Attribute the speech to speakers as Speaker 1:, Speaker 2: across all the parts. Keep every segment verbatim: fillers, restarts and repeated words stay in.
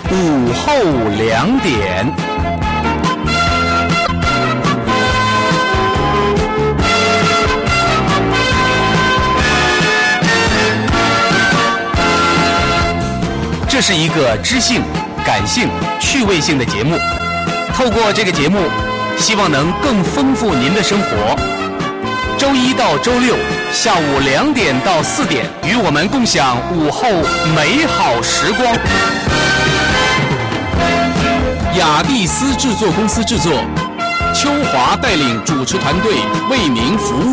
Speaker 1: 午后两点。这是一个知性、感性、趣味性的节目。透过这个节目，希望能更丰富您的生活。周一到周六下午两点到四点，与我们共享午后美好时光。雅蒂斯制作公司制作，秋华带领主持团队为您服务。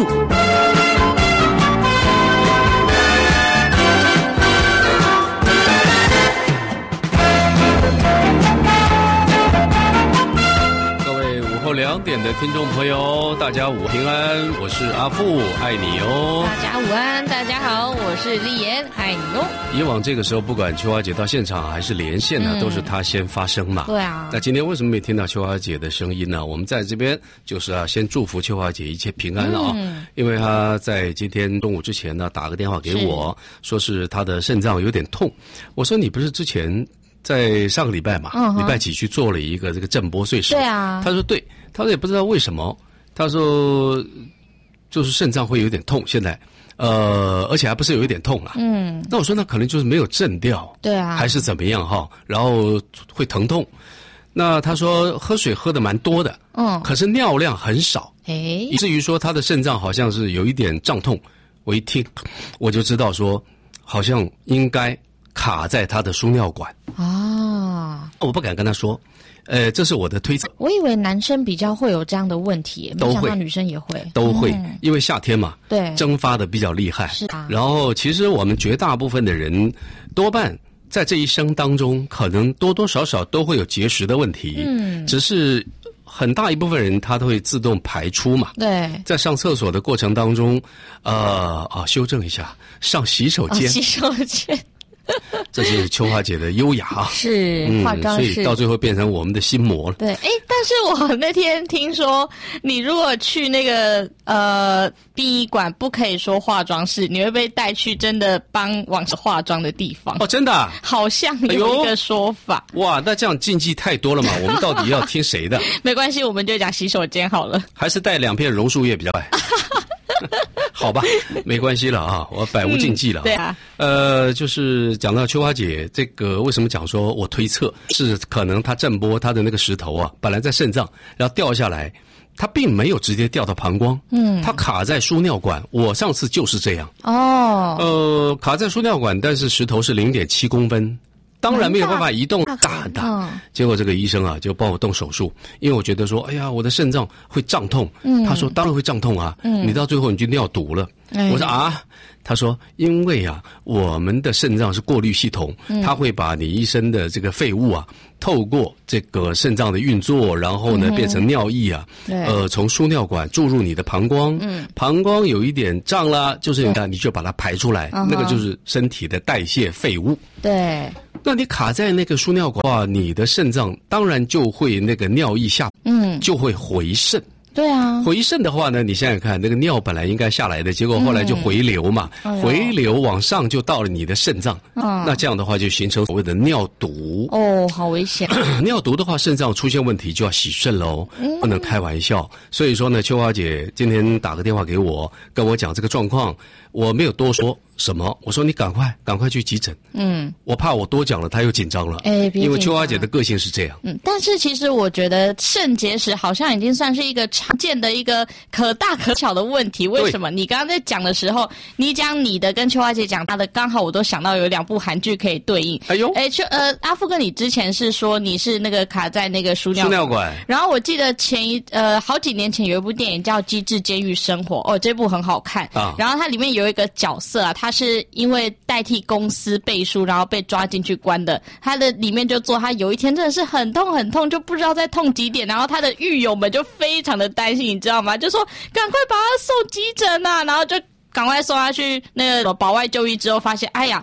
Speaker 2: 两点的听众朋友，大家午平安，我是阿富，爱你哦。
Speaker 3: 大家午安，大家好，我是丽妍，爱你哦。
Speaker 2: 以往这个时候，不管秋华姐到现场还是连线呢、嗯，都是她先发声嘛。
Speaker 3: 对啊。
Speaker 2: 那今天为什么没听到秋华姐的声音呢？我们在这边就是啊，先祝福秋华姐一切平安啊、哦嗯，因为她在今天中午之前呢，打个电话给我，说是她的肾脏有点痛。我说你不是之前在上个礼拜嘛，礼、嗯、拜几去做了一个这个震波碎石？
Speaker 3: 对啊。
Speaker 2: 他说对。他说也不知道为什么，他说就是肾脏会有点痛，现在呃，而且还不是有一点痛了。嗯，那我说那可能就是没有震掉，
Speaker 3: 对啊，
Speaker 2: 还是怎么样哈？然后会疼痛。那他说喝水喝的蛮多的，嗯，可是尿量很少，哎，以至于说他的肾脏好像是有一点胀痛。我一听我就知道说，好像应该卡在他的输尿管啊，我不敢跟他说。呃，这是我的推测。
Speaker 3: 我以为男生比较会有这样的问题，没想到女生也会，
Speaker 2: 都会，嗯、因为夏天嘛，
Speaker 3: 对，
Speaker 2: 蒸发的比较厉害。
Speaker 3: 是啊。
Speaker 2: 然后，其实我们绝大部分的人，多半在这一生当中，可能多多少少都会有结石的问题。嗯。只是很大一部分人他都会自动排出嘛。
Speaker 3: 对。
Speaker 2: 在上厕所的过程当中，呃啊，修正一下，上洗手间。
Speaker 3: 哦、洗手间。
Speaker 2: 这就是秋华姐的优雅啊，
Speaker 3: 是化妆
Speaker 2: 师、嗯，所以到最后变成我们的心魔了。
Speaker 3: 对，哎，但是我那天听说，你如果去那个呃殡仪馆，不可以说化妆室，你会被带去真的帮往化妆的地方。
Speaker 2: 哦，真的、啊？
Speaker 3: 好像有一个说法。
Speaker 2: 哎、哇，那这样禁忌太多了嘛？我们到底要听谁的？
Speaker 3: 没关系，我们就讲洗手间好了。
Speaker 2: 还是带两片榕树叶比较快。好吧，没关系了啊，我百无禁忌了、啊嗯。
Speaker 3: 对啊，
Speaker 2: 呃，就是讲到秋华姐这个，为什么讲说我推测是可能她震波她的那个石头啊，本来在肾脏，然后掉下来，它并没有直接掉到膀胱，嗯，它卡在输尿管。我上次就是这样哦，呃，卡在输尿管，但是石头是零点七公分。当然没有办法移动，大很大。嗯、结果这个医生啊，就帮我动手术，因为我觉得说，哎呀，我的肾脏会胀痛。嗯、他说当然会胀痛啊，嗯、你到最后你就尿毒了。哎、我说啊，他说因为啊，我们的肾脏是过滤系统，嗯、它会把你一身的这个废物啊，透过这个肾脏的运作，然后呢、嗯、变成尿液啊，呃，从输尿管注入你的膀胱。嗯、膀胱有一点胀啦，就是你看你就把它排出来，那个就是身体的代谢废物。
Speaker 3: 对。
Speaker 2: 那你卡在那个输尿管的话，你的肾脏当然就会那个尿液下，嗯，就会回渗。
Speaker 3: 对啊，
Speaker 2: 回渗的话呢，你想想看，那个尿本来应该下来的，结果后来就回流嘛，嗯、回流往上就到了你的肾脏，嗯、那这样的话就形成所谓的尿毒。
Speaker 3: 哦，好危险！
Speaker 2: 尿毒的话，肾脏出现问题就要洗肾喽，嗯、不能开玩笑。所以说呢，秋华姐今天打个电话给我，跟我讲这个状况，我没有多说什么，我说你赶快赶快去急诊。嗯，我怕我多讲了，他又紧张了。哎，因为秋华姐的个性是这样。
Speaker 3: 嗯，但是其实我觉得肾结石好像已经算是一个常见的一个可大可小的问题。为什么？你刚刚在讲的时候，你讲你的跟秋华姐讲她的，刚好我都想到有两部韩剧可以对应。哎呦，哎，秋呃，阿富哥，你之前是说你是那个卡在那个输尿
Speaker 2: 输尿管，
Speaker 3: 然后我记得前一呃好几年前有一部电影叫《机智监狱生活》，哦，这部很好看啊。然后它里面有一个角色啊，他是因为代替公司背书，然后被抓进去关的。他的里面就做，他有一天真的是很痛很痛，就不知道在痛几点，然后他的狱友们就非常的担心，你知道吗？就说赶快把他送急诊啊，然后就赶快送他去那个保外就医之后，发现哎呀，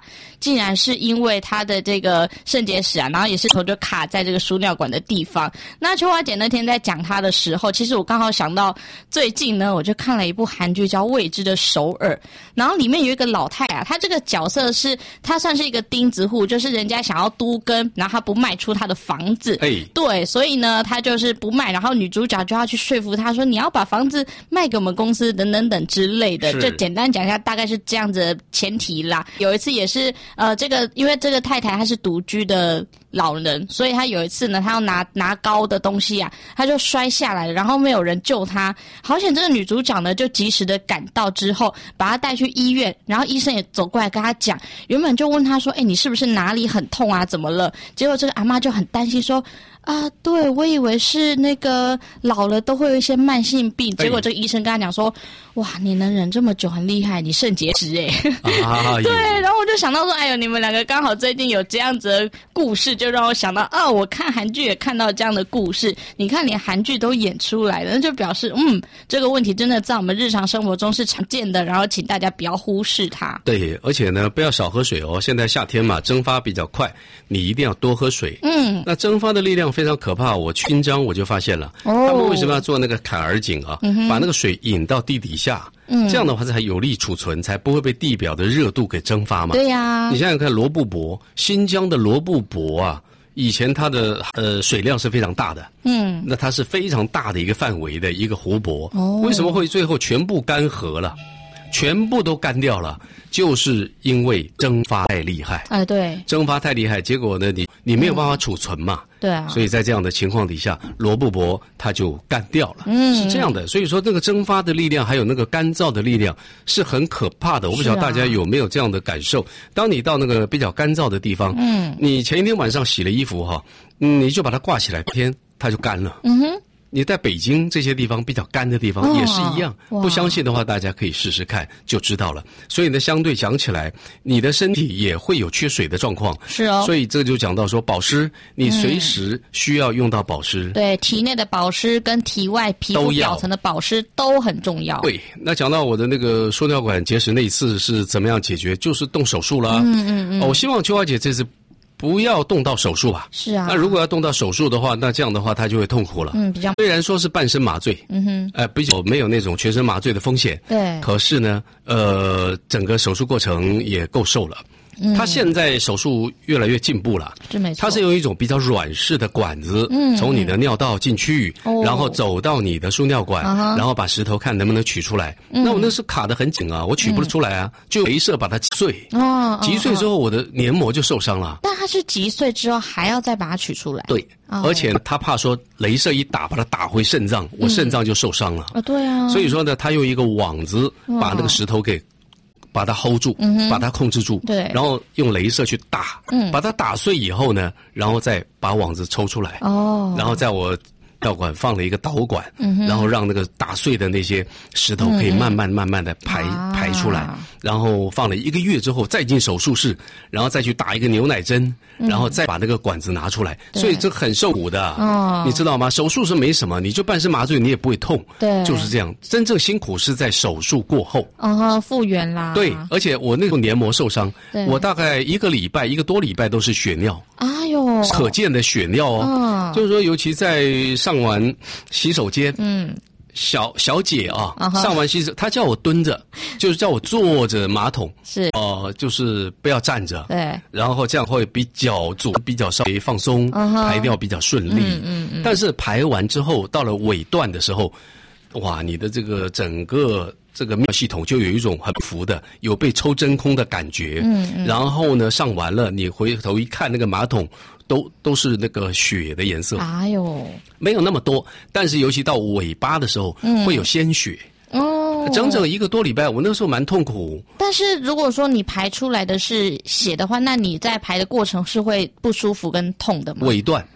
Speaker 3: 竟然是因为她的这个肾结石啊，然后也是头就卡在这个输尿管的地方。那秋花姐那天在讲她的时候，其实我刚好想到最近呢，我就看了一部韩剧叫《未知的首尔》，然后里面有一个老太啊，她这个角色是她算是一个钉子户，就是人家想要都更，然后她不卖出她的房子，
Speaker 2: 哎，
Speaker 3: 对，所以呢，她就是不卖，然后女主角就要去说服她说你要把房子卖给我们公司等等等之类的，就简单讲一下，大概是这样子的前提啦。有一次也是呃，这个因为这个太太她是独居的老人，所以她有一次呢，她要拿拿高的东西啊，她就摔下来了，然后没有人救她。好险这个女主角呢就及时的赶到之后，把她带去医院，然后医生也走过来跟她讲，原本就问她说，哎，你是不是哪里很痛啊？怎么了？结果这个阿嬷就很担心说，啊，对，我以为是那个老了都会有一些慢性病，结果这个医生跟他讲说，哇，你能忍这么久很厉害，你肾结石哎、欸啊，对，然后我就想到说，哎呦，你们两个刚好最近有这样子的故事，就让我想到啊，我看韩剧也看到这样的故事，你看连韩剧都演出来了，那就表示嗯，这个问题真的在我们日常生活中是常见的，然后请大家不要忽视它。
Speaker 2: 对，而且呢，不要少喝水哦，现在夏天嘛，蒸发比较快，你一定要多喝水。嗯，那蒸发的力量非常可怕，我去新疆我就发现了，哦、他们为什么要做那个坎儿井啊？嗯、把那个水引到地底下，嗯、这样的话才有力储存，才不会被地表的热度给蒸发嘛。
Speaker 3: 对呀、啊，
Speaker 2: 你想想看，罗布泊，新疆的罗布泊啊，以前它的呃水量是非常大的，嗯，那它是非常大的一个范围的一个湖泊，哦、为什么会最后全部干涸了？全部都干掉了，就是因为蒸发太厉害。
Speaker 3: 哎，对，
Speaker 2: 蒸发太厉害，结果呢，你你没有办法储存嘛。嗯、
Speaker 3: 对啊。
Speaker 2: 所以在这样的情况底下，罗布泊它就干掉了。嗯，是这样的。所以说，那个蒸发的力量，还有那个干燥的力量，是很可怕的。我不晓得大家有没有这样的感受？啊、当你到那个比较干燥的地方，嗯，你前一天晚上洗了衣服哈，嗯，你就把它挂起来，明天它就干了。嗯哼。你在北京这些地方比较干的地方也是一样，哦、不相信的话，大家可以试试看就知道了。所以呢，相对讲起来，你的身体也会有缺水的状况。
Speaker 3: 是哦。
Speaker 2: 所以这就讲到说，保湿，你随时需要用到保湿。
Speaker 3: 嗯、对，体内的保湿跟体外皮肤表层的保湿都很重要。
Speaker 2: 对，那讲到我的那个输尿管结石那一次是怎么样解决，就是动手术啦。嗯嗯嗯。哦、我希望秋花姐这次不要动到手术吧。
Speaker 3: 是啊。
Speaker 2: 那如果要动到手术的话，那这样的话他就会痛苦了。嗯，比较虽然说是半身麻醉，嗯哼，呃，比较没有那种全身麻醉的风险。
Speaker 3: 对。
Speaker 2: 可是呢，呃，整个手术过程也够受了。嗯、他现在手术越来越进步了，
Speaker 3: 这没错。
Speaker 2: 他是用一种比较软式的管子，嗯，从你的尿道进去，哦、然后走到你的输尿管，哦、然后把石头看能不能取出来。嗯、那我那是卡得很紧啊，我取不出来啊，嗯、就雷射把它击碎。哦，击碎之后，我的黏膜就受伤了。
Speaker 3: 但它是击碎之后还要再把它取出来。
Speaker 2: 对，哦、而且他怕说雷射一打把它打回肾脏，我肾脏就受伤了。啊、
Speaker 3: 嗯，对啊。
Speaker 2: 所以说呢，他用一个网子把那个石头给。把它 hold 住，嗯、把它控制住，
Speaker 3: 对，
Speaker 2: 然后用雷射去打，嗯，把它打碎以后呢，然后再把网子抽出来，哦，然后在我尿管放了一个导管，嗯、然后让那个打碎的那些石头可以慢慢慢慢的排、嗯、排出来，啊、然后放了一个月之后再进手术室，然后再去打一个牛奶针，嗯、然后再把那个管子拿出来，所以这很受苦的，哦，你知道吗？手术是没什么，你就半身麻醉你也不会痛，
Speaker 3: 对，
Speaker 2: 就是这样。真正辛苦是在手术过后，
Speaker 3: 哦，复原啦，
Speaker 2: 对，而且我那个黏膜受伤，我大概一个礼拜一个多礼拜都是血尿，
Speaker 3: 哎呦，
Speaker 2: 可见的血尿哦，哦就是说尤其在上完洗手间，嗯。小小姐啊， uh-huh. 上完洗手，她叫我蹲着，就是叫我坐着马桶，
Speaker 3: 是
Speaker 2: 哦、呃，就是不要站着，
Speaker 3: 对，
Speaker 2: 然后这样会比较足，比较稍微放松， uh-huh. 排尿比较顺利。嗯嗯嗯。但是排完之后，到了尾段的时候，哇，你的这个整个这个尿系统就有一种很浮的，有被抽真空的感觉。嗯嗯。然后呢，上完了，你回头一看，那个马桶。都都是那个血的颜色，
Speaker 3: 哎呦，
Speaker 2: 没有那么多，但是尤其到尾巴的时候，嗯、会有鲜血。哦，整整一个多礼拜，我那时候蛮痛苦。
Speaker 3: 但是如果说你排出来的是血的话，那你在排的过程是会不舒服跟痛的吗？
Speaker 2: 尾段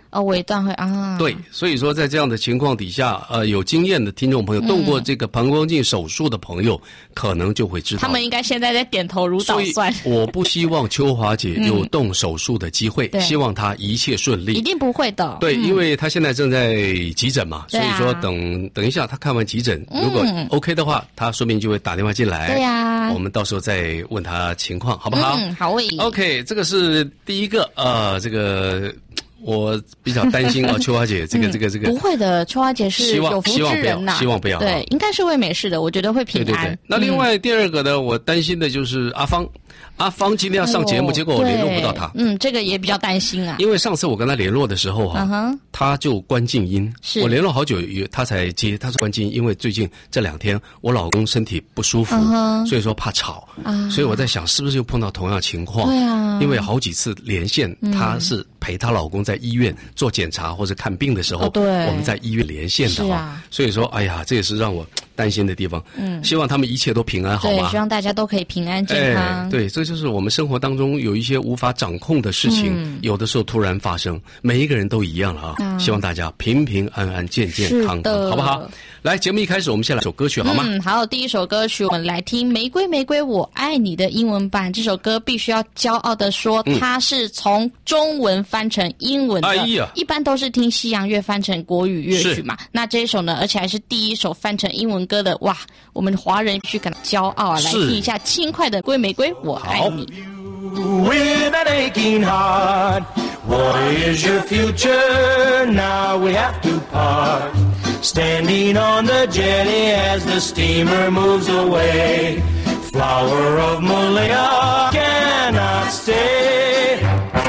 Speaker 3: 哦，尾段会啊。
Speaker 2: 对，所以说在这样的情况底下，呃，有经验的听众朋友，动过这个膀胱镜手术的朋友，嗯、可能就会知道。
Speaker 3: 他们应该现在在点头如捣蒜。
Speaker 2: 所以我不希望秋华姐有动手术的机会，嗯、希望她一切顺利。
Speaker 3: 一定不会的。
Speaker 2: 对，
Speaker 3: 嗯、
Speaker 2: 因为她现在正在急诊嘛，所以说等、啊、等一下她看完急诊，如果 OK 的话，她说不定就会打电话进来。
Speaker 3: 对呀、啊，
Speaker 2: 我们到时候再问她情况，好不好？
Speaker 3: 嗯，好诶。
Speaker 2: OK， 这个是第一个，呃，这个。我比较担心啊，秋华姐，这个、嗯、这个这个
Speaker 3: 不会的，秋华姐是有福之人呐，
Speaker 2: 希望不要，
Speaker 3: 对，应该是会没事的，我觉得会平安。
Speaker 2: 对对对。那另外第二个呢，嗯、我担心的就是阿芳。阿芳今天要上节目，哦、结果我联络不到他。
Speaker 3: 嗯，这个也比较担心啊。
Speaker 2: 因为上次我跟他联络的时候哈、啊，嗯、他就关静音，我联络好久，他才接。他说关静音，因为最近这两天我老公身体不舒服，嗯、所以说怕吵，啊、所以我在想是不是又碰到同样情况？对啊，因为好几次连线，嗯、她是陪她老公在医院做检查或者看病的时候，哦、对，我们在医院连线的啊。所以说，哎呀，这也是让我担心的地方。嗯，希望他们一切都平安，好吗？
Speaker 3: 对，希望大家都可以平安健康。
Speaker 2: 哎、对，这就是我们生活当中有一些无法掌控的事情，嗯、有的时候突然发生，每一个人都一样了啊！啊希望大家平平安安、健健康康，好不好？来，节目一开始，我们先来首歌曲好吗？
Speaker 3: 嗯，好，第一首歌曲我们来听《玫瑰玫瑰我爱你》的英文版。这首歌必须要骄傲的说，嗯、它是从中文翻成英文的。哎呀，一般都是听西洋乐翻成国语乐曲嘛。那这一首呢，而且还是第一首翻成英文歌的，哇！我们华人必须感到骄傲啊！来听一下轻快的《玫瑰玫瑰我爱你》。
Speaker 4: With an aching heart, what is your future? Now we have to part. Standing on the jetty as the steamer moves away. Flower of Malaya cannot stay.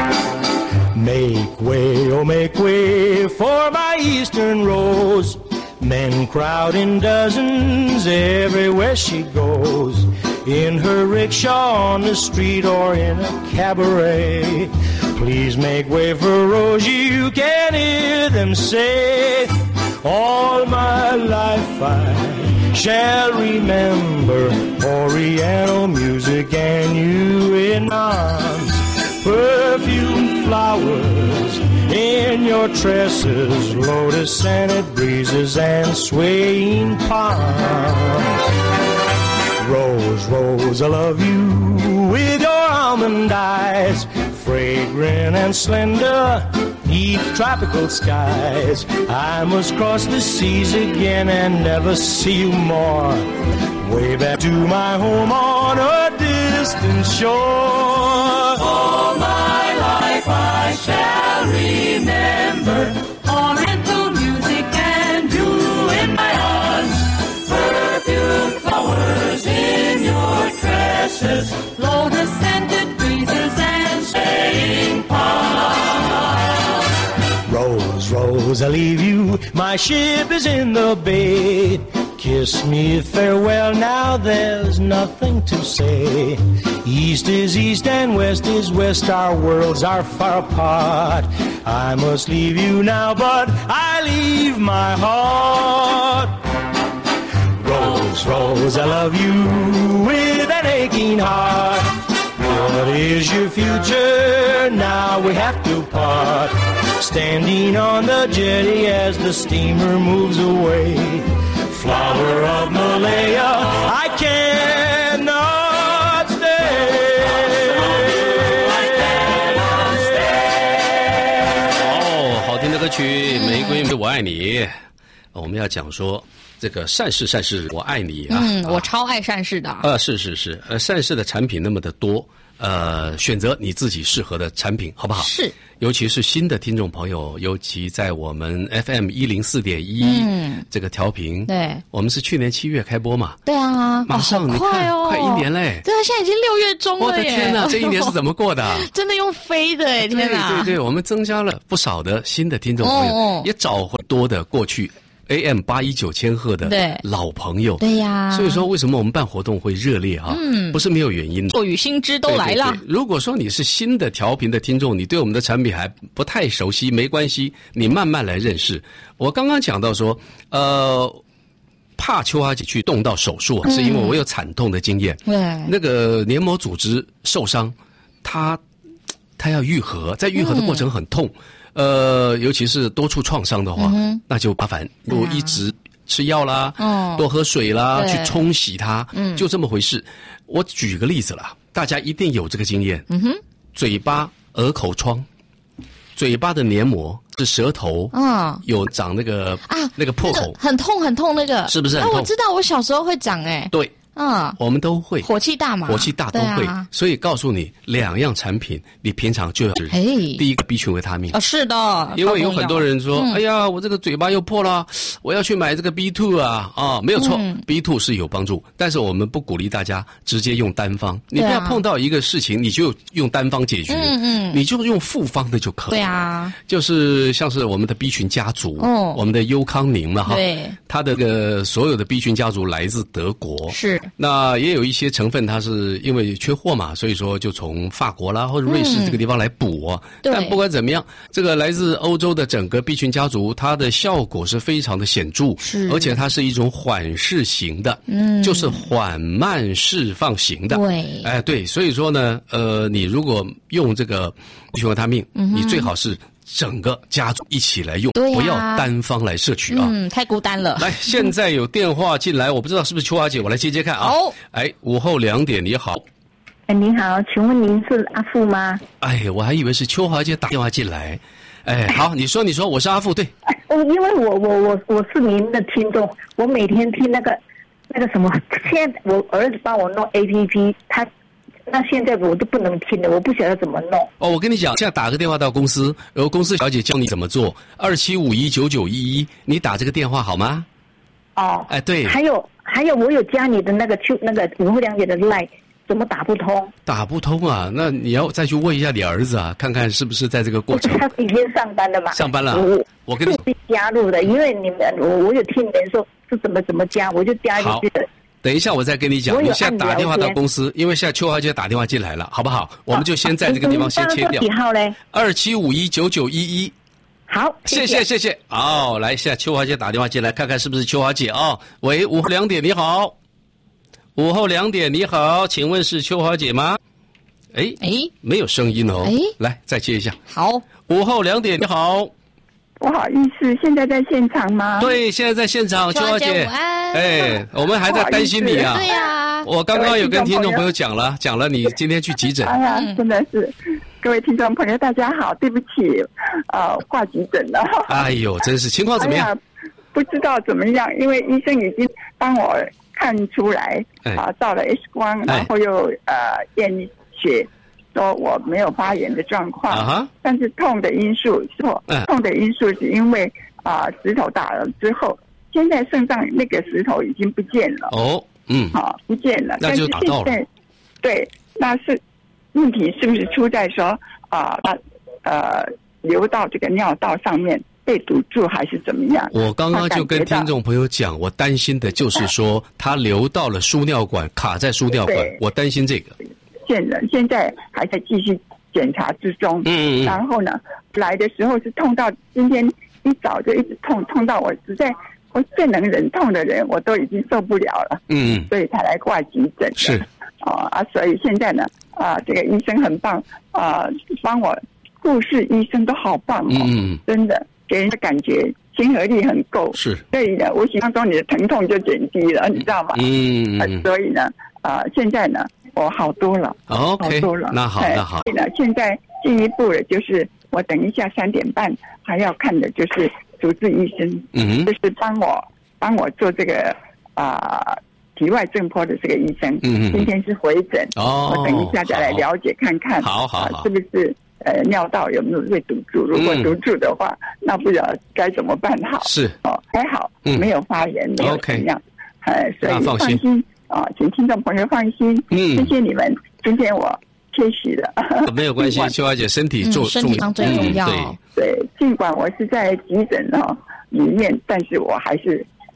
Speaker 4: Make way, oh make way for my eastern rose. Men crowd in dozens everywhere she goes. In her rickshaw on the street or in a cabaret. Please make way for Rosie, you can hear them say. All my life I shall remember Oriental music and you in arms. Perfume flowers in your tresses, lotus-scented breezes and swaying palms. Rose, Rose, I love you with your almond eyes, fragrant and slender, neath tropical skies. I must cross the seas again and never see you more. Way back to my home on a distant shore. All my life I shall remember Oriental music and you in my arms. Perfume flowers in your tresses, lotus-scented breezes and swaying palms. Rose, Rose, I leave you, my ship is in the bay. Kiss me farewell now, there's nothing to say. East is east and west is west, our worlds are far apart. I must leave you now, but I leave my heart. Rose, Rose, I love you with an aching heart. What is your future? Now we have to part. Standing on the jetty as the steamer moves away. Flower of Malaya, I cannot stay. I cannot stay.
Speaker 2: 哦，好听的歌曲《玫瑰我爱你》。我们要讲说这个善事善事我爱你啊。
Speaker 3: 嗯，我超爱善事的。
Speaker 2: 呃，是是是，呃，善事的产品那么的多，呃，选择你自己适合的产品，好不好？
Speaker 3: 是。
Speaker 2: 尤其是新的听众朋友，尤其在我们 F M 一零四点一这个调频，
Speaker 3: 对，
Speaker 2: 我们是去年七月开播嘛，
Speaker 3: 对啊，
Speaker 2: 马上你看，
Speaker 3: 快哦，
Speaker 2: 快一年嘞，
Speaker 3: 对啊，现在已经六月中了耶，
Speaker 2: 我的天哪，这一年是怎么过的？
Speaker 3: 真的用飞的哎，天哪！
Speaker 2: 对对对，我们增加了不少的新的听众朋友，哦、也找回多的过去。A M 八一九千赫的老朋友，
Speaker 3: 对呀，
Speaker 2: 所以说为什么我们办活动会热烈啊？嗯，不是没有原因的。
Speaker 3: 错与新知都来了。
Speaker 2: 对对对，如果说你是新的调频的听众，你对我们的产品还不太熟悉，没关系，你慢慢来认识。我刚刚讲到说，呃，怕秋花姐去动到手术，嗯、是因为我有惨痛的经验。对，那个黏膜组织受伤，它它要愈合，在愈合的过程很痛，嗯、呃，尤其是多处创伤的话，嗯、那就麻烦，就一直吃药啦，嗯、多喝水啦，去冲洗它，嗯，就这么回事。我举个例子啦，大家一定有这个经验，嗯哼，嘴巴、额口疮，嘴巴的黏膜是舌头，嗯，有长那个啊那个破口，
Speaker 3: 那个、很痛很痛，那个
Speaker 2: 是不是很痛？
Speaker 3: 啊，我知道，我小时候会长哎、欸，
Speaker 2: 对。嗯，我们都会
Speaker 3: 火气大嘛，
Speaker 2: 火气大都会，啊、所以告诉你两样产品，你平常就要吃。第一个 B 群维他命
Speaker 3: 啊，是的，
Speaker 2: 因为有很多人说，嗯、哎呀，我这个嘴巴又破了，我要去买这个 B 二 啊啊，没有错、嗯、，B 二 是有帮助，但是我们不鼓励大家直接用单方，你不要碰到一个事情你就用单方解决，嗯嗯，你就用复方的就可以。
Speaker 3: 对啊，
Speaker 2: 就是像是我们的 B 群家族，哦，我们的优康宁嘛哈，
Speaker 3: 对，
Speaker 2: 它的个所有的 B 群家族来自德国，
Speaker 3: 是，
Speaker 2: 那也有一些成分，它是因为缺货嘛，所以说就从法国啦或者瑞士这个地方来补啊。嗯、但不管怎么样，这个来自欧洲的整个 B 群家族，它的效果是非常的显著，
Speaker 3: 是，
Speaker 2: 而且它是一种缓释型的，嗯，就是缓慢释放型的。
Speaker 3: 对，
Speaker 2: 哎，对，所以说呢，呃，你如果用这个 B 群维他命，嗯、你最好是整个家族一起来用，
Speaker 3: 对啊、
Speaker 2: 不要单方来摄取啊！
Speaker 3: 嗯，太孤单了。
Speaker 2: 来，现在有电话进来，我不知道是不是秋华姐，我来接接看啊。
Speaker 3: 好，
Speaker 2: 哎，午后两点，你好。
Speaker 5: 哎，您好，请问您是阿富吗？
Speaker 2: 哎，我还以为是秋华姐打电话进来。哎，好，你说，你说，我是阿富，对。
Speaker 5: 哦，因为我我我我是您的听众，我每天听那个那个什么，现在我儿子帮我弄 A P P， 他。那现在我都不能听了，我不晓得怎么弄。
Speaker 2: 哦，我跟你讲，现在打个电话到公司，然后公司小姐教你怎么做，二七五一九九一一，你打这个电话好吗？
Speaker 5: 哦，
Speaker 2: 哎，对。
Speaker 5: 还有还有，我有加你的那个秋那个午后两点的 line， 怎么打不通？
Speaker 2: 打不通啊？那你要再去问一下你儿子啊，看看是不是在这个过程。
Speaker 5: 他已经上班了嘛？
Speaker 2: 上班了。
Speaker 5: 我
Speaker 2: 我跟你
Speaker 5: 加入的，因为你们我我有听你们说是怎么怎么加，我就加进去了。
Speaker 2: 等一下，我再跟你讲。你现在打电话到公司，因为现在秋华姐打电话进来了，好不好？我们就先在这个地方先切掉。
Speaker 5: 几号嘞？
Speaker 2: 二七五一九九一一。
Speaker 5: 好，
Speaker 2: 谢谢谢谢。好，来，现在秋华姐打电话进来，看看是不是秋华姐啊、哦？喂，午后两点，你好。午后两点，你好，请问是秋华姐吗？哎哎，没有声音哦。哎，来，再接一下。
Speaker 3: 好，
Speaker 2: 午后两点，你好。
Speaker 6: 不好意思，现在在现场吗？
Speaker 2: 对，现在在现场，秋华姐。
Speaker 3: 午安。
Speaker 2: 哎，我们还在担心你啊。
Speaker 3: 对呀、啊。
Speaker 2: 我刚刚有跟听众朋友讲了，讲了你今天去急诊。
Speaker 6: 哎呀，真的是，各位听众朋友大家好，对不起，呃，挂急诊了。
Speaker 2: 哎呦，真是情况怎么样？哎、
Speaker 6: 不知道怎么样，因为医生已经帮我看出来，啊、呃，照了 X 光，然后又呃验血。说我没有发炎的状况， uh-huh. 但是痛的因素是我、uh. 痛的因素是因为啊、呃、石头打了之后，现在肾上那个石头已经不见了。
Speaker 2: 哦，嗯，
Speaker 6: 好、哦，不见了。
Speaker 2: 那就打到了。
Speaker 6: 但是现在对，那是问题是不是出在说啊它、呃、呃流到这个尿道上面被堵住，还是怎么样？
Speaker 2: 我刚刚就跟听众朋友讲，我担心的就是说它流到了输尿管，卡在输尿管，我担心这个。
Speaker 6: 现人现在还在继续检查之中，嗯，然后呢，来的时候是痛到今天一早就一直痛，痛到我实在我最能忍痛的人，我都已经受不了了，嗯，所以才来挂急诊。
Speaker 2: 是，
Speaker 6: 啊啊，所以现在呢，啊，这个医生很棒，啊，帮我护士医生都好棒哦，嗯，真的给人的感觉亲和力很够，
Speaker 2: 是，
Speaker 6: 所以呢，无形当中你的疼痛就减低了，你知道吗？嗯，啊、所以呢，啊，现在呢。我好多了
Speaker 2: ，OK，
Speaker 6: 好多了，
Speaker 2: 那好，那好。
Speaker 6: 所以呢，现在进一步的就是我等一下三点半还要看的就是主治医生，嗯，就是帮我帮我做这个啊、呃、体外震波的这个医生，嗯，今天是回诊，哦，我等一下再来了解看看，
Speaker 2: 好好好、
Speaker 6: 呃，是不是呃尿道有没有被堵住？如果堵住的话，嗯、那不知道该怎么办好？
Speaker 2: 是
Speaker 6: 哦，还好，嗯、没有发炎，没有怎么样，呃，所以放心。啊，请听众朋友放心，嗯，谢谢你们。今天我缺席了，
Speaker 2: 没有关系，秋华姐身体重、
Speaker 3: 嗯、身体上最重要。
Speaker 6: 嗯、对, 对，尽管我是在急诊哦里面，但是我还是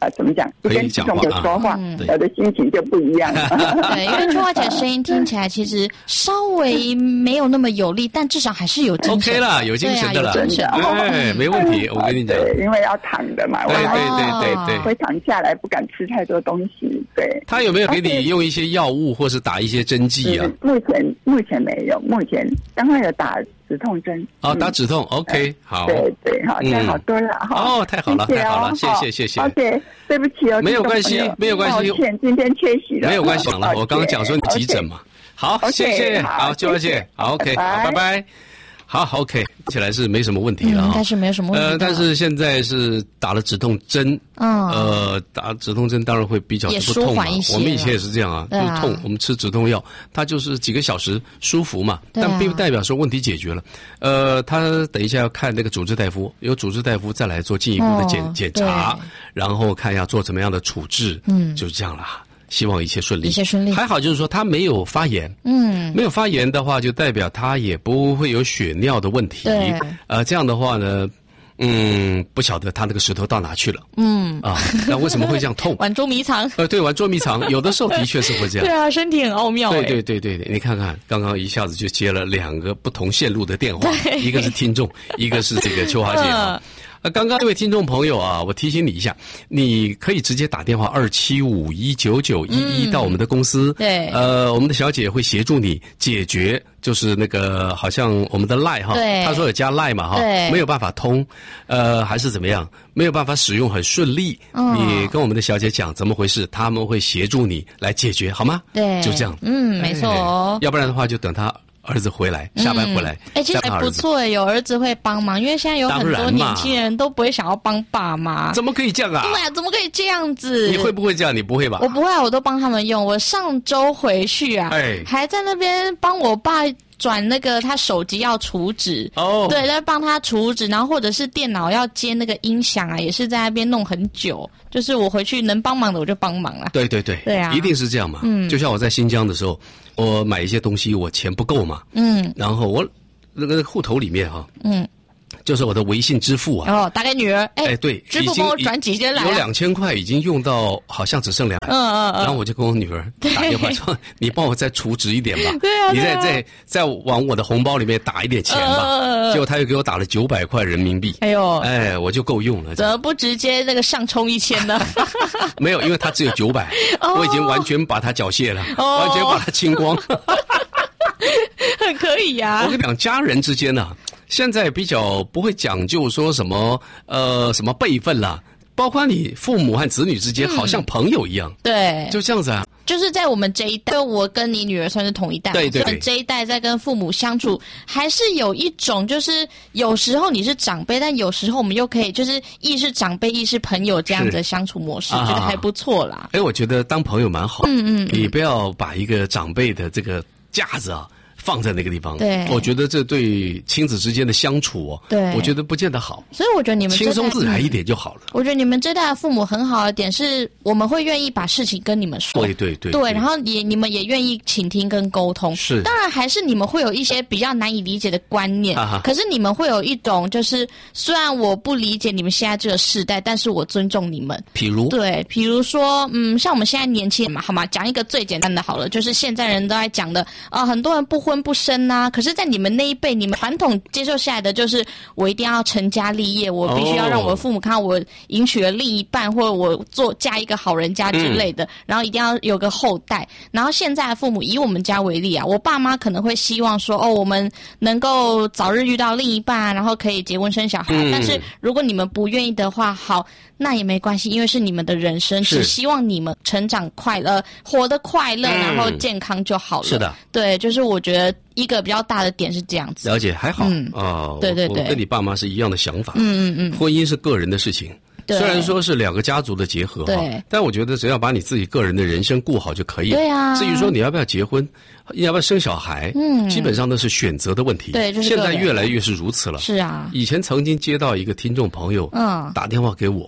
Speaker 6: 呃，怎么讲？一跟听众的说话，我的心情就不一样了。
Speaker 3: 对，因为秋华姐声音听起来其实稍微没有那么有力，但至少还是有精神。
Speaker 2: OK 啦，有精神的啦，
Speaker 3: 真的，
Speaker 2: 哎，没问题。我跟你讲，
Speaker 6: 对，因为要躺的嘛，
Speaker 2: 对对对对对，
Speaker 6: 会躺下来，不敢吃太多东西。对。
Speaker 2: 他有没有给你用一些药物，或是打一些针剂啊？
Speaker 6: 目前目前没有，目前刚刚有打止痛针。
Speaker 2: 哦，打止痛 ，OK， 好。
Speaker 6: 对对，好，现在好多了哈。
Speaker 2: 哦，太好了，太好了，谢谢谢谢。
Speaker 6: OK， 对不起哦，
Speaker 2: 没有关系，没有关系。
Speaker 6: 抱歉，今天缺席了。
Speaker 2: 没有关系了，我刚刚讲说你急诊嘛。好，谢谢，好，秋华姐，好 ，OK， 好，拜拜。好 ，OK， 起来是没什么问题了，
Speaker 3: 应该是没有什么问题。
Speaker 2: 呃，但是现在是打了止痛针，嗯，呃，打止痛针当然会比较不痛嘛。我们以前也是这样啊，就是痛，我们吃止痛药，它就是几个小时舒服嘛，但并不代表说问题解决了。呃，他等一下要看那个主治大夫，由主治大夫再来做进一步的检检查，然后看要做怎么样的处置，嗯，就是这样啦。希望一切顺利，
Speaker 3: 一切顺利。
Speaker 2: 还好就是说他没有发炎，嗯，没有发炎的话，就代表他也不会有血尿的问题。对，呃，这样的话呢，嗯，不晓得他那个石头到哪去了，嗯啊，那为什么会这样痛？
Speaker 3: 玩捉迷藏，
Speaker 2: 呃，对，玩捉迷藏，有的时候的确是会这样。
Speaker 3: 对啊，身体很奥妙。
Speaker 2: 对对对对对，你看看，刚刚一下子就接了两个不同线路的电话，一个是听众，一个是这个秋华姐啊。呃，刚刚这位听众朋友啊，我提醒你一下，你可以直接打电话二七五一九九一一到我们的公司，对，呃，我们的小姐会协助你解决，就是那个好像我们的 Line 哈，他说有加 Line 嘛哈，没有办法通，呃，还是怎么样，没有办法使用很顺利，嗯、你跟我们的小姐讲怎么回事，他们会协助你来解决，好吗？
Speaker 3: 对，
Speaker 2: 就这样，
Speaker 3: 嗯，没错哦，
Speaker 2: 要不然的话就等他儿子回来，下班回来，
Speaker 3: 哎、嗯，其实还不错哎，有儿子会帮忙，因为现在有很多年轻人都不会想要帮爸妈，
Speaker 2: 怎么可以这样啊？
Speaker 3: 对啊，怎么可以这样子？
Speaker 2: 你会不会这样？你不会吧？
Speaker 3: 我不会啊，我都帮他们用。我上周回去啊，哎，还在那边帮我爸转那个他手机要储值哦，对，在帮他储值，然后或者是电脑要接那个音响啊，也是在那边弄很久。就是我回去能帮忙的我就帮忙了。
Speaker 2: 对对对，
Speaker 3: 对啊，
Speaker 2: 一定是这样嘛。嗯，就像我在新疆的时候，我买一些东西我钱不够嘛，嗯，然后我那个户头里面哈，嗯。就是我的微信支付啊，
Speaker 3: 哦，打给女儿，哎，
Speaker 2: 哎，对，
Speaker 3: 支付帮我转几千来、啊，
Speaker 2: 有两千块已经用到，好像只剩两，嗯嗯嗯，然后我就跟我女儿打电话说，你帮我再储值一点吧，
Speaker 3: 对啊，
Speaker 2: 你再再再往我的红包里面打一点钱吧，呃、结果他又给我打了九百块人民币，哎呦，哎，我就够用了，
Speaker 3: 怎么不直接那个上冲一千呢？
Speaker 2: 没有，因为他只有九百，我已经完全把它缴械了，哦、完全把它清光，
Speaker 3: 很可以呀、啊。
Speaker 2: 我跟你讲，家人之间呢、啊。现在比较不会讲究说什么呃什么辈分啦，包括你父母和子女之间，好像朋友一样。
Speaker 3: 对，
Speaker 2: 就这样子啊。
Speaker 3: 就是在我们这一代，我跟你女儿算是同一代，
Speaker 2: 对对
Speaker 3: 对，这一代在跟父母相处，还是有一种就是有时候你是长辈，但有时候我们又可以就是亦是长辈亦是朋友这样子的相处模式，觉得还不错啦。
Speaker 2: 哎，我觉得当朋友蛮好。嗯嗯，你不要把一个长辈的这个架子啊。放在那个地方，
Speaker 3: 对，
Speaker 2: 我觉得这对亲子之间的相处哦，
Speaker 3: 对，
Speaker 2: 我觉得不见得好。
Speaker 3: 所以我觉得你们
Speaker 2: 轻松自然一点就好了。
Speaker 3: 我觉得你们这代的父母很好的点是，我们会愿意把事情跟你们说，
Speaker 2: 对对对，
Speaker 3: 对，然后也你们也愿意倾听跟沟通。
Speaker 2: 是，
Speaker 3: 当然还是你们会有一些比较难以理解的观念，啊、可是你们会有一种就是，虽然我不理解你们现在这个世代，但是我尊重你们。
Speaker 2: 譬如，
Speaker 3: 对，比如说，嗯，像我们现在年轻人嘛，好吗？讲一个最简单的好了，就是现在人都在讲的啊、呃，很多人不婚不生啊。可是，在你们那一辈，你们传统接受下来的就是，我一定要成家立业，我必须要让我的父母看到我迎娶了另一半，或者我做嫁一个好人家之类的，嗯、然后一定要有个后代。然后现在的父母，以我们家为例啊，我爸妈可能会希望说，哦，我们能够早日遇到另一半，然后可以结婚生小孩。嗯、但是如果你们不愿意的话，好，那也没关系，因为是你们的人生，只希望你们成长快乐，活得快乐，嗯、然后健康就好了。
Speaker 2: 是的，
Speaker 3: 对，就是我觉得。一个比较大的点是这样子，
Speaker 2: 了解还好，嗯啊，
Speaker 3: 对对对，
Speaker 2: 我跟你爸妈是一样的想法，
Speaker 3: 嗯嗯嗯，
Speaker 2: 婚姻是个人的事情，虽然说是两个家族的结合，
Speaker 3: 对，
Speaker 2: 但我觉得只要把你自己个人的人生顾好就可以了，
Speaker 3: 对啊。
Speaker 2: 至于说你要不要结婚，要不要生小孩，嗯，基本上都是选择的问题，
Speaker 3: 对，就是
Speaker 2: 现在越来越是如此了，
Speaker 3: 是啊。
Speaker 2: 以前曾经接到一个听众朋友，嗯，打电话给我。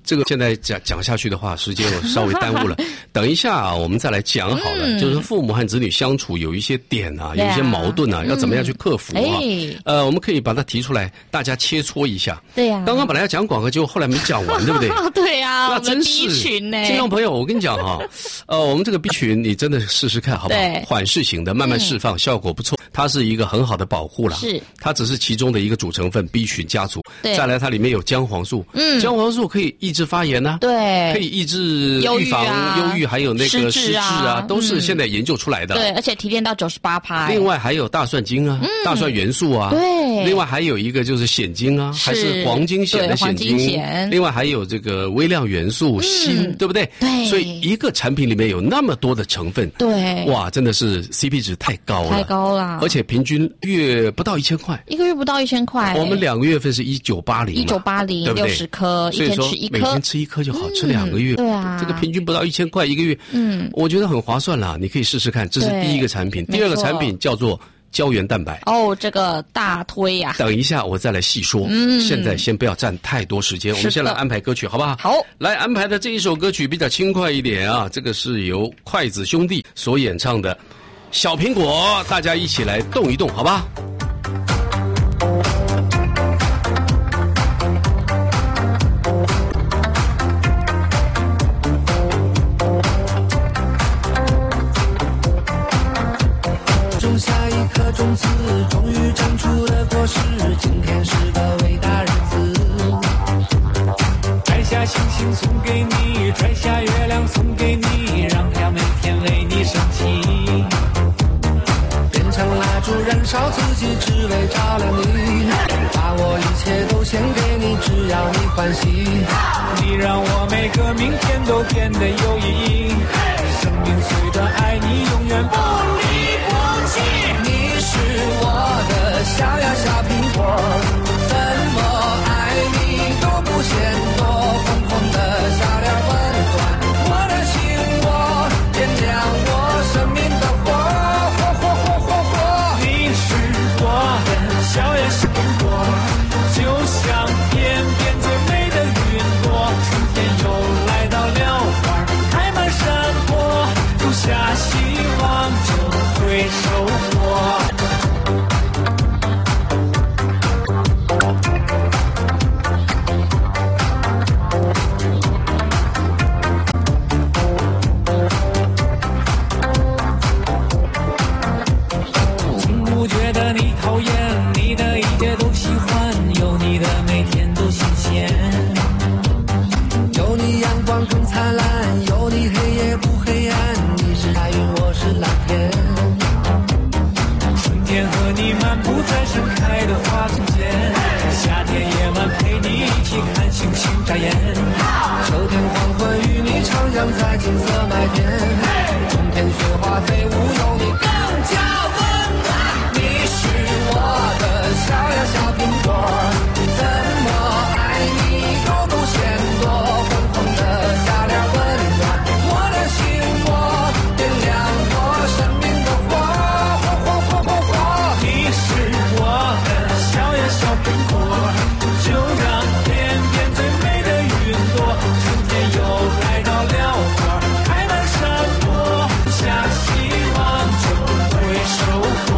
Speaker 2: 这个现在讲讲下去的话，时间我稍微耽误了。等一下啊，我们再来讲好了。嗯、就是父母和子女相处有一些点啊，有一些矛盾啊，嗯、要怎么样去克服啊？嗯、呃，我们可以把它提出来，大家切磋一下。
Speaker 3: 对呀、啊。
Speaker 2: 刚刚本来要讲广告，结果后来没讲完，对不对？
Speaker 3: 对呀、啊，
Speaker 2: 那真是。
Speaker 3: B 群呢，
Speaker 2: 听众朋友，我跟你讲哈、啊，呃，我们这个 B 群，你真的试试看好不好？缓释型的，慢慢释放，嗯、效果不错。它是一个很好的保护啦，
Speaker 3: 是。
Speaker 2: 它只是其中的一个组成分 B 群家族。
Speaker 3: 对。
Speaker 2: 再来，它里面有姜黄素，嗯，姜黄素可以抑制发炎呐、啊，
Speaker 3: 对，
Speaker 2: 可以抑制预防忧郁、啊，还有那个失智啊，都是现在研究出来的。
Speaker 3: 对，而且提炼到九十八趴。
Speaker 2: 另外还有大蒜精啊，嗯、大蒜元素啊，
Speaker 3: 对。
Speaker 2: 另外还有一个就是酰精啊，还是黄金酰的酰精。另外还有这个微量元素锌、嗯，对不对？
Speaker 3: 对。
Speaker 2: 所以一个产品里面有那么多的成分，
Speaker 3: 对，
Speaker 2: 哇，真的是 C P 值太高了，
Speaker 3: 太高了，
Speaker 2: 而且平均月不到一千块，
Speaker 3: 一个月不到一千块。
Speaker 2: 我们两个月份是一九八零，
Speaker 3: 一九八零，六十颗，一天吃一颗，
Speaker 2: 每天吃一颗就好，嗯、吃两个月，
Speaker 3: 对啊，
Speaker 2: 这个平均不到一千块一个月，嗯，我觉得很划算啦，你可以试试看，这是第一个产品，第二个产品叫做胶原蛋白。
Speaker 3: 哦，这个大推呀、啊！
Speaker 2: 等一下我再来细说，嗯，现在先不要占太多时间，我们先来安排歌曲好不好？
Speaker 3: 好，
Speaker 2: 来安排的这一首歌曲比较轻快一点啊，这个是由筷子兄弟所演唱的《小苹果》，大家一起来动一动，好吧？
Speaker 7: 种下一颗种子，终于长出了果实，今天是个伟大日子。摘下星星送给你，摘下月亮送给你，让它每天为你升起。变成蜡烛燃烧自己，只为照亮你。把我一切都献给你，只要你欢喜。你让我每个明天都变得有意义。生命虽短，爱你永远不离不弃。你是我的小呀小苹果，怎么爱你都不嫌多。红红的小脸温暖我的心窝，点亮我生命的火，火火火火火。你是我的小呀小苹果，就像天边最美的云朵。春天又来到了，花开满山坡，种下希望就会收获。从不觉得你讨厌，你的一切都喜欢，有你的每天都新鲜。有你阳光更灿烂，有你黑夜不黑暗，你是白云，我是蓝天。春天和你漫步在盛开的花丛间，夏天夜晚陪你一起看星星眨眼，秋天黄昏与你徜徉在金色麦田，冬天雪花飞舞有你更加温暖。你是我的小呀小苹果，怎么爱你都不嫌多。红红的小脸温暖我的心窝，点亮我生命的火，火火火火火。你是我的小呀小苹果，就让天边最美的云朵。春天又来到了，花开满山坡，下希望就会收获。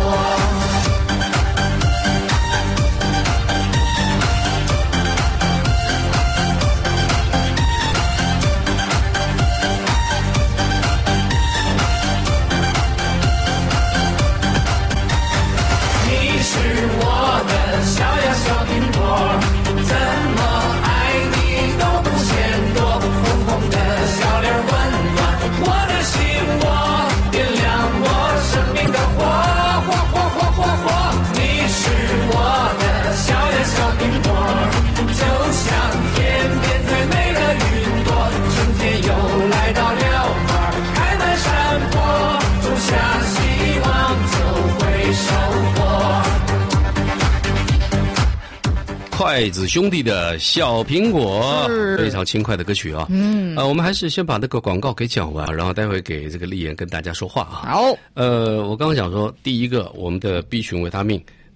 Speaker 7: 你是我的小呀小苹果，怎么爱你都不嫌多。红红的小脸温暖我的心窝，点亮我生命的火，火火火火火。你是我的小呀小苹果，就像天边最美的云朵。春天又来到了，花开满山坡，种下希望就会收获。
Speaker 2: 筷子兄弟的小苹果，非常轻快的歌曲啊。嗯，呃，我们还是先把那个广告给讲完，然后待会给这个丽妍跟大家说话啊。
Speaker 3: 好，
Speaker 2: 呃，我刚刚讲说，第一个，我们的 B 群维他命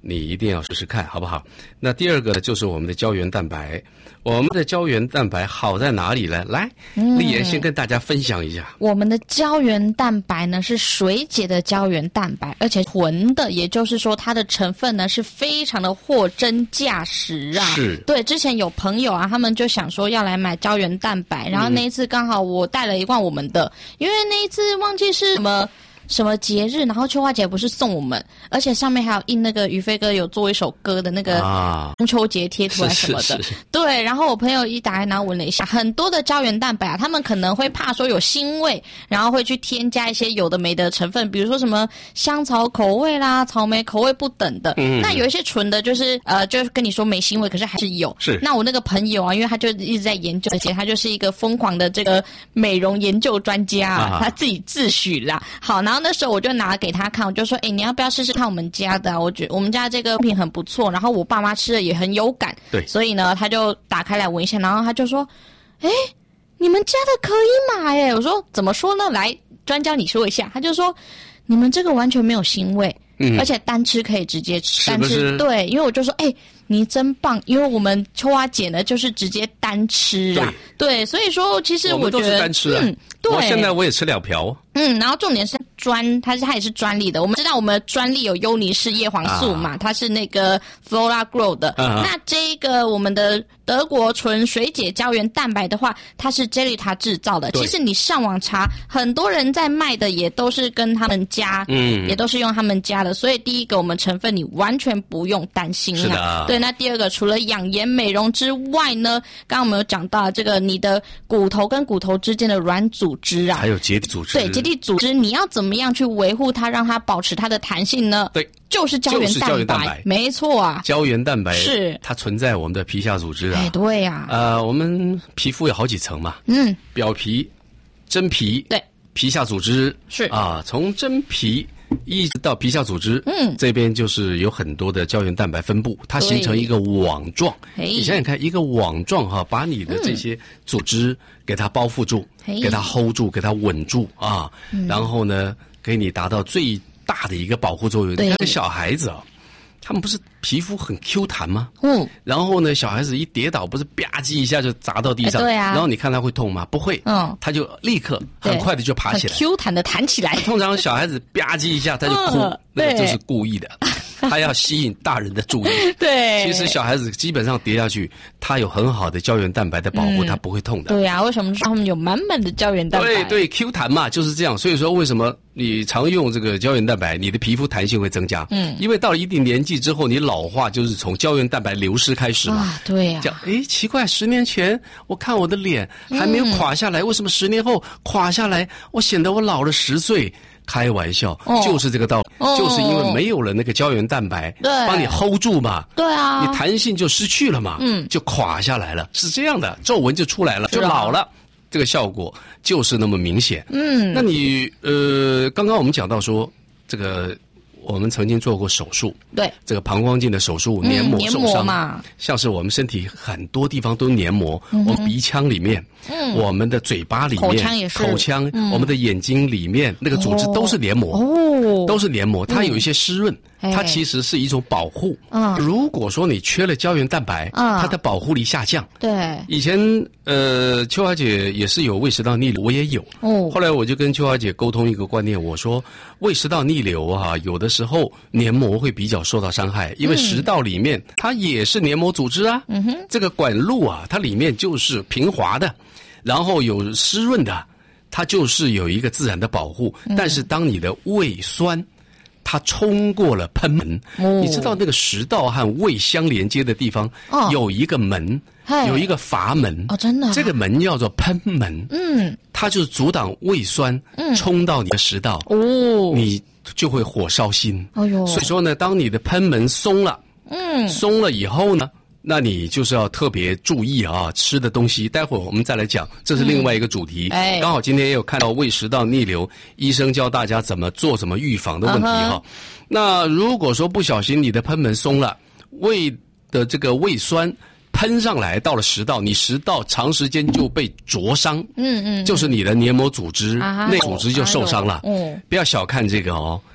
Speaker 2: 你一定要试试看，好不好？那第二个呢，就是我们的胶原蛋白。我们的胶原蛋白好在哪里呢？来，嗯、丽妍先跟大家分享一下。
Speaker 3: 我们的胶原蛋白呢是水解的胶原蛋白，而且纯的，也就是说它的成分呢是非常的货真价实啊。
Speaker 2: 是。
Speaker 3: 对，之前有朋友啊，他们就想说要来买胶原蛋白，然后那一次刚好我带了一罐我们的，因为那一次忘记是什么。什么节日？然后秋花姐不是送我们，而且上面还有印那个于飞哥有做一首歌的那个中秋节贴图啊什么的。
Speaker 2: 是是是
Speaker 3: 对，然后我朋友一打开，然后闻了一下，很多的胶原蛋白啊，他们可能会怕说有腥味，然后会去添加一些有的没的成分，比如说什么香草口味啦、草莓口味不等的。嗯，那有一些纯的，就是呃，就是跟你说没腥味，可是还是有。
Speaker 2: 是。
Speaker 3: 那我那个朋友啊，因为他就一直在研究，而且他就是一个疯狂的这个美容研究专家啊，啊他自己自诩啦。好，然后那时候我就拿给他看，我就说，哎，你要不要试试看我们家的、啊？我觉得我们家这个品很不错，然后我爸妈吃了也很有感。
Speaker 2: 对，
Speaker 3: 所以呢，他就打开来闻一下，然后他就说，哎，你们家的可以买哎。我说怎么说呢？来，专家你说一下。他就说，你们这个完全没有腥味。嗯，而且单吃可以直接吃，
Speaker 2: 是不是？
Speaker 3: 单吃对，因为我就说，哎、欸，你真棒，因为我们秋花姐呢就是直接单吃啊，对，对所以说其实我觉得
Speaker 2: 我们都是单吃啊，嗯，对，我现在我也吃两瓢，
Speaker 3: 嗯，然后重点是专，它是它也是专利的，我们知道我们的专利有优尼氏叶黄素嘛，啊、它是那个 Flora Grow 的，啊、那这个我们的德国纯水解胶原蛋白的话，它是 Jelly 它制造的，其实你上网查，很多人在卖的也都是跟他们家，嗯，也都是用他们家的。所以第一个，我们成分你完全不用担心
Speaker 2: 是的。
Speaker 3: 对，那第二个，除了养颜美容之外呢，刚刚我们有讲到这个你的骨头跟骨头之间的软组织啊，
Speaker 2: 还有结缔组织。
Speaker 3: 对，结缔组织你要怎么样去维护它，让它保持它的弹性呢？
Speaker 2: 对，
Speaker 3: 就是胶原蛋白。就是胶原蛋白，没错啊。
Speaker 2: 胶原蛋白
Speaker 3: 是它
Speaker 2: 存在我们的皮下组织啊。
Speaker 3: 哎，对呀、
Speaker 2: 啊。呃，我们皮肤有好几层嘛。嗯。表皮、真皮。
Speaker 3: 对。
Speaker 2: 皮下组织
Speaker 3: 是
Speaker 2: 啊，从真皮一直到皮下组织，嗯，这边就是有很多的胶原蛋白分布，它形成一个网状。你想想看，一个网状哈、啊，把你的这些组织给它包覆住，给它 hold 住，给它稳住啊，嗯、然后呢，给你达到最大的一个保护作用。你看小孩子啊。他们不是皮肤很 Q 弹吗？嗯，然后呢，小孩子一跌倒，不是吧唧一下就砸到地上，
Speaker 3: 对啊。
Speaker 2: 然后你看他会痛吗？不会，嗯，他就立刻很快的就爬起来
Speaker 3: ，Q 弹的弹起来。
Speaker 2: 通常小孩子吧唧一下他就哭，嗯、那个就是故意的，他要吸引大人的注意。
Speaker 3: 对，
Speaker 2: 其实小孩子基本上跌下去，他有很好的胶原蛋白的保护，嗯、他不会痛的。
Speaker 3: 对呀、啊，为什么他们有满满的胶原蛋白？
Speaker 2: 对对 ，Q 弹嘛就是这样。所以说为什么？你常用这个胶原蛋白，你的皮肤弹性会增加。嗯，因为到了一定年纪之后，你老化就是从胶原蛋白流失开始嘛。
Speaker 3: 啊，对呀、啊。
Speaker 2: 讲，哎，奇怪，十年前我看我的脸还没有垮下来，嗯、为什么十年后垮下来，我显得我老了十岁？开玩笑，哦、就是这个道理，哦、就是因为没有了那个胶原蛋白，
Speaker 3: 对，
Speaker 2: 帮你 hold 住嘛。
Speaker 3: 对啊，
Speaker 2: 你弹性就失去了嘛，嗯，就垮下来了，是这样的，皱纹就出来了，就老了。这个效果就是那么明显。嗯，那你呃，刚刚我们讲到说，这个我们曾经做过手术，
Speaker 3: 对，
Speaker 2: 这个膀胱镜的手术，黏膜受伤、
Speaker 3: 嗯、嘛，
Speaker 2: 像是我们身体很多地方都黏膜，嗯、我们鼻腔里面，嗯，我们的嘴巴里面，
Speaker 3: 口腔也是，
Speaker 2: 口腔，嗯、我们的眼睛里面那个组织都是黏膜，哦，都是黏膜，它有一些湿润。嗯，它其实是一种保护。嗯，如果说你缺了胶原蛋白，嗯，它的保护力下降。
Speaker 3: 对，
Speaker 2: 以前呃，秋华姐也是有胃食道逆流，我也有。哦，后来我就跟秋华姐沟通一个观念，我说胃食道逆流啊，有的时候黏膜会比较受到伤害，因为食道里面它也是黏膜组织啊。嗯哼，这个管路啊，它里面就是平滑的，然后有湿润的，它就是有一个自然的保护。嗯，但是当你的胃酸它冲过了贲门，哦、你知道那个食道和胃相连接的地方，哦、有一个门，有一个阀门。
Speaker 3: 哦，真的、啊，
Speaker 2: 这个门叫做贲门。嗯，它就是阻挡胃酸冲到你的食道，哦，你就会火烧心。哎呦，所以说呢，当你的贲门松了，嗯，松了以后呢，那你就是要特别注意啊，吃的东西。待会儿我们再来讲，这是另外一个主题。嗯、哎，刚好今天也有看到胃食道逆流，医生教大家怎么做、怎么预防的问题哈。Uh-huh. 那如果说不小心你的贲门松了，胃的这个胃酸喷上来到了食道，你食道长时间就被灼伤。嗯嗯，就是你的黏膜组织、uh-huh. 内组织就受伤了。嗯，不要小看这个哦。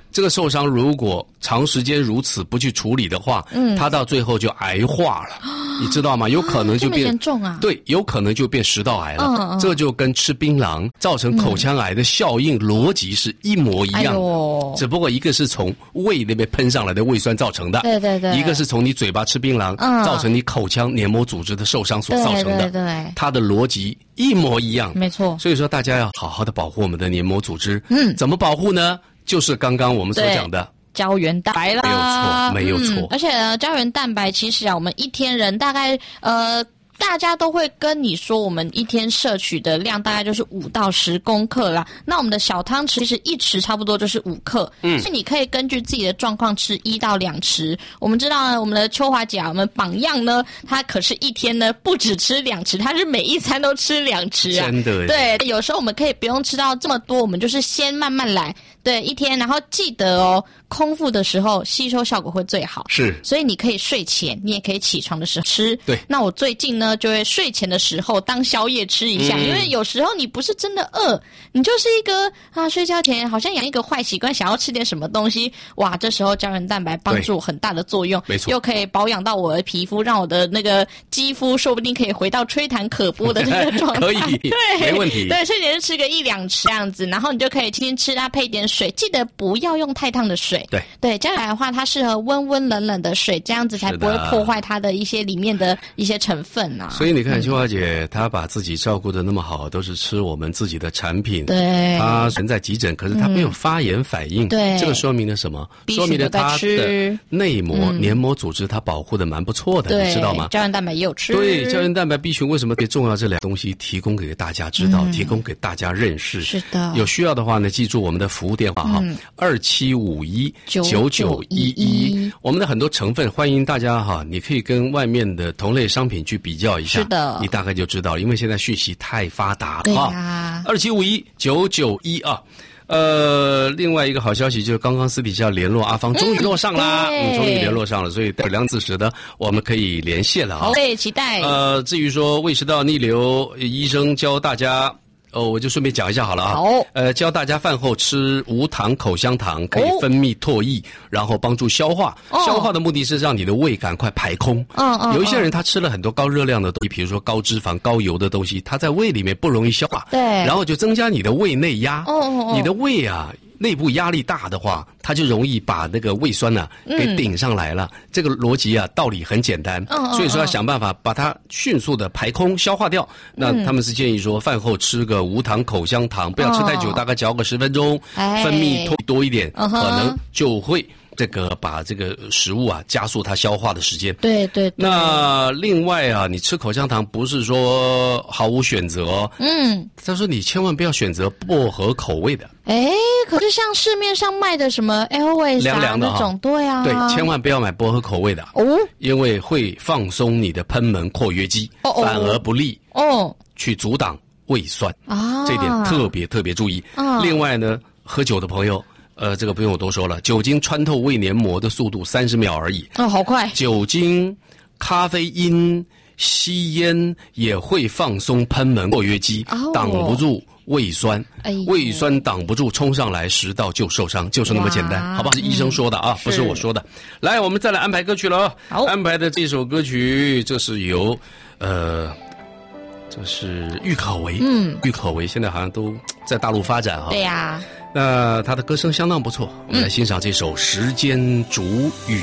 Speaker 2: 这个受伤如果长时间如此不去处理的话，嗯，它到最后就癌化了，你知道吗？有可能就变、
Speaker 3: 啊、这么严重啊？
Speaker 2: 对，有可能就变食道癌了。嗯嗯，这就跟吃槟榔造成口腔癌的效应、嗯、逻辑是一模一样的、哎，只不过一个是从胃那边喷上来的胃酸造成的，
Speaker 3: 对对对，
Speaker 2: 一个是从你嘴巴吃槟榔、嗯、造成你口腔黏膜组织的受伤所造成的，
Speaker 3: 对对对，
Speaker 2: 它的逻辑一模一样，
Speaker 3: 没错。
Speaker 2: 所以说大家要好好的保护我们的黏膜组织。嗯，怎么保护呢？就是刚刚我们所讲的
Speaker 3: 胶原蛋白
Speaker 2: 啦，没有错，没有错。
Speaker 3: 嗯、而且呢，胶原蛋白其实啊，我们一天人大概呃。大家都会跟你说，我们一天摄取的量大概就是五到十公克啦。那我们的小汤匙其实一匙差不多就是五克，嗯，所以你可以根据自己的状况吃一到两匙。我们知道呢，我们的秋华姐啊，我们榜样呢，她可是一天呢不只吃两匙，她是每一餐都吃两匙啊。
Speaker 2: 真的，
Speaker 3: 对，有时候我们可以不用吃到这么多，我们就是先慢慢来。对，一天，然后记得哦，空腹的时候吸收效果会最好。
Speaker 2: 是，
Speaker 3: 所以你可以睡前，你也可以起床的时候吃。
Speaker 2: 对，
Speaker 3: 那我最近呢，就会睡前的时候当宵夜吃一下，嗯、因为有时候你不是真的饿，你就是一个啊，睡觉前好像养一个坏习惯，想要吃点什么东西，哇，这时候胶原蛋白帮助很大的作用，
Speaker 2: 没错，
Speaker 3: 又可以保养到我的皮肤，让我的那个肌肤说不定可以回到吹弹可播的这个状态。
Speaker 2: 可以，
Speaker 3: 对，
Speaker 2: 没问题。
Speaker 3: 对，睡前就吃个一两匙这样子，然后你就可以天天吃它，配一点水，记得不要用太烫的水。
Speaker 2: 对
Speaker 3: 对，这样来的话，它适合温温冷冷的水，这样子才不会破坏它的一些里面的一些成分啊。
Speaker 2: 所以你看，秋华姐她把自己照顾得那么好，都是吃我们自己的产品。
Speaker 3: 对，
Speaker 2: 她人在急诊，可是她没有发炎反应。对、嗯，这个说明了什么？说明了她的内膜、嗯、黏膜组织它保护得蛮不错的，你知道吗？
Speaker 3: 胶原蛋白也有吃。
Speaker 2: 对，胶原蛋白、B 群为什么特别重要？这两东西提供给大家知道，嗯、提供给大家认识。
Speaker 3: 是的，
Speaker 2: 有需要的话呢，记住我们的服务电话哈。嗯二七五一九九一一，我们的很多成分，欢迎大家哈，你可以跟外面的同类商品去比较一下，
Speaker 3: 是的，
Speaker 2: 你大概就知道了，因为现在讯息太发达了，
Speaker 3: 对啊，
Speaker 2: 二七五一九九一啊。呃，另外一个好消息就是刚刚私底下联络阿芳，终于联络上啦，嗯，终于联络上了，所以带梁子时的我们可以连线了啊。
Speaker 3: 好嘞，期待。
Speaker 2: 呃，至于说胃食道逆流，医生教大家。哦，我就顺便讲一下好了啊。
Speaker 3: 好，
Speaker 2: 呃，教大家饭后吃无糖口香糖，可以分泌唾液，哦、然后帮助消化。哦、消化的目的是让你的胃赶快排空。嗯嗯。有一些人他吃了很多高热量的东西，比如说高脂肪、高油的东西，他在胃里面不容易消化。
Speaker 3: 对。
Speaker 2: 然后就增加你的胃内压。
Speaker 3: 哦哦哦。
Speaker 2: 你的胃啊。内部压力大的话，它就容易把那个胃酸呢、啊、给顶上来了。嗯、这个逻辑啊，道理很简单，嗯、所以说要想办法把它迅速的排空、消化掉。那他们是建议说，饭后吃个无糖口香糖，不要吃太久，大概嚼个十分钟，
Speaker 3: 哎、
Speaker 2: 分泌唾多一点，嗯、可能就会。这个把这个食物啊加速它消化的时间。
Speaker 3: 对 对, 对。
Speaker 2: 那另外啊，你吃口香糖不是说毫无选择。嗯。他说你千万不要选择薄荷口味的。
Speaker 3: 哎，可是像市面上卖的什么 Airways
Speaker 2: 凉凉的
Speaker 3: 那种，对啊。
Speaker 2: 对，千万不要买薄荷口味的。
Speaker 3: 哦。
Speaker 2: 因为会放松你的贲门括约肌，哦哦反而不利。哦。去阻挡胃酸。啊。这一点特别特别注意。啊。另外呢，喝酒的朋友。呃，这个不用我多说了，酒精穿透胃黏膜的速度三十秒而已。
Speaker 3: 哦，好快！
Speaker 2: 酒精、咖啡因、吸烟也会放松贲门括约肌，哦、挡不住胃酸。哎、胃酸挡不住，冲上来食道就受伤，就是那么简单，好吧？是医生说的啊，嗯、不是我说的。来，我们再来安排歌曲了啊。
Speaker 3: 好，
Speaker 2: 安排的这首歌曲，这是由呃。这是郁可唯，嗯，郁可唯现在好像都在大陆发展哈。
Speaker 3: 对呀、啊，
Speaker 2: 那他的歌声相当不错，我们来欣赏这首《时间煮雨》。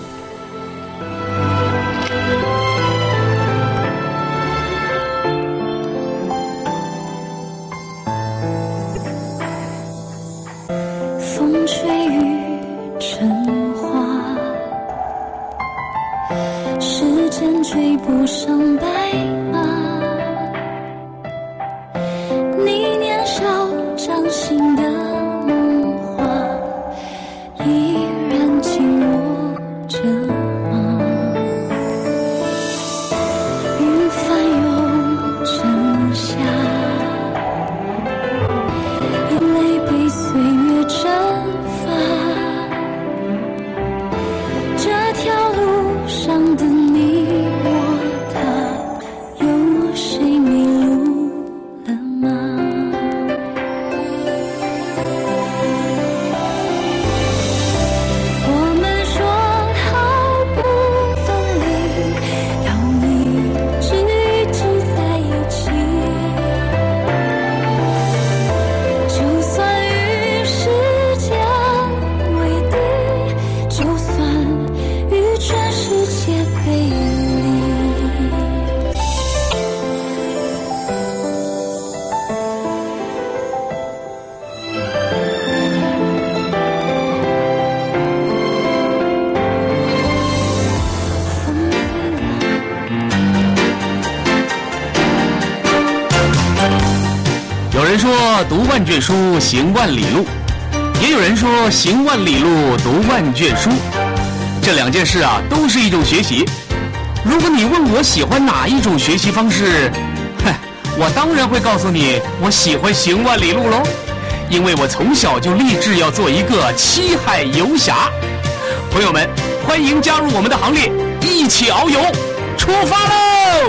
Speaker 8: 风吹雨成花，时间追不上白马。掌心的梦话，依然紧握着吗？云翻涌成夏，眼泪被岁月蒸发。这条路上的你我他，有
Speaker 1: 人说读万卷书，行万里路，也有人说行万里路，读万卷书。这两件事啊，都是一种学习。如果你问我喜欢哪一种学习方式，嗨，我当然会告诉你，我喜欢行万里路喽，因为我从小就立志要做一个七海游侠。朋友们，欢迎加入我们的行列，一起遨游，出发喽！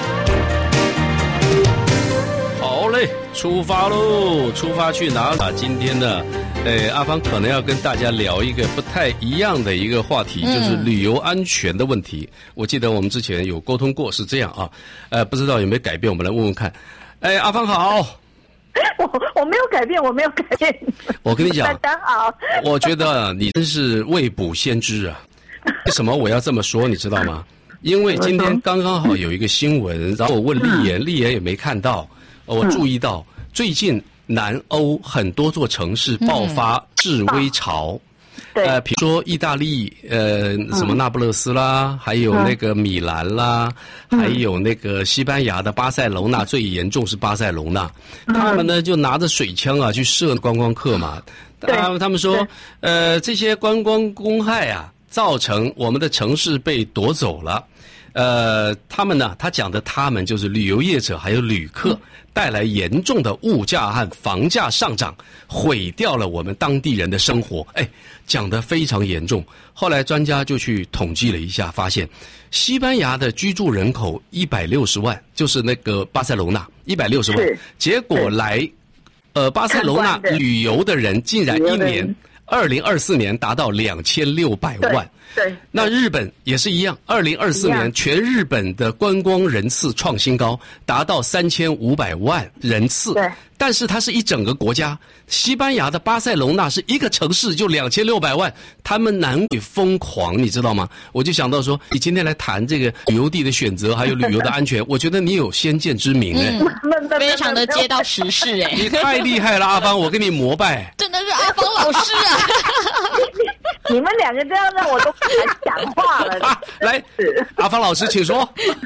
Speaker 2: 好嘞，出发喽！出发去哪里？今天呢，呃，阿芳可能要跟大家聊一个不太一样的一个话题，嗯、就是旅游安全的问题。我记得我们之前有沟通过，是这样啊，呃，不知道有没有改变？我们来问问看。哎，阿芳好。
Speaker 5: 我我没有改变，我没有改变。
Speaker 2: 我跟你讲，
Speaker 5: 大家好。
Speaker 2: 我觉得你真是未卜先知啊！为什么我要这么说？你知道吗？因为今天刚刚好有一个新闻，然后我问丽妍，丽妍也没看到。我注意到最近南欧很多座城市爆发示威潮。呃，比如说意大利，呃，什么那不勒斯啦，嗯、还有那个米兰啦，嗯、还有那个西班牙的巴塞隆纳，最严重是巴塞隆纳，嗯、他们呢就拿着水枪啊去射观光客嘛。他他们说，呃，这些观光公害啊，造成我们的城市被夺走了。呃，他们呢，他讲的他们就是旅游业者还有旅客。嗯带来严重的物价和房价上涨，毁掉了我们当地人的生活。哎，讲得非常严重。后来专家就去统计了一下，发现西班牙的居住人口一百六十万，就是那个巴塞隆纳一百六十万，结果来呃巴塞隆纳旅游的人竟然一年二零二四年达到两千六百万。
Speaker 5: 对，
Speaker 2: 那日本也是一样，二零二四年全日本的观光人次创新高，达到三千五百万人次。对，但是它是一整个国家，西班牙的巴塞隆纳是一个城市就两千六百万，他们难以疯狂，你知道吗？我就想到说，你今天来谈这个旅游地的选择，还有旅游的安全，我觉得你有先见之明哎、
Speaker 3: 嗯，非常的接到时事哎，
Speaker 2: 你太厉害了，阿芳，我跟你膜拜，
Speaker 3: 真的是阿芳老师啊。
Speaker 5: 你们两个这样让我都不敢讲话了。
Speaker 2: 啊、来，阿芳老师，请说。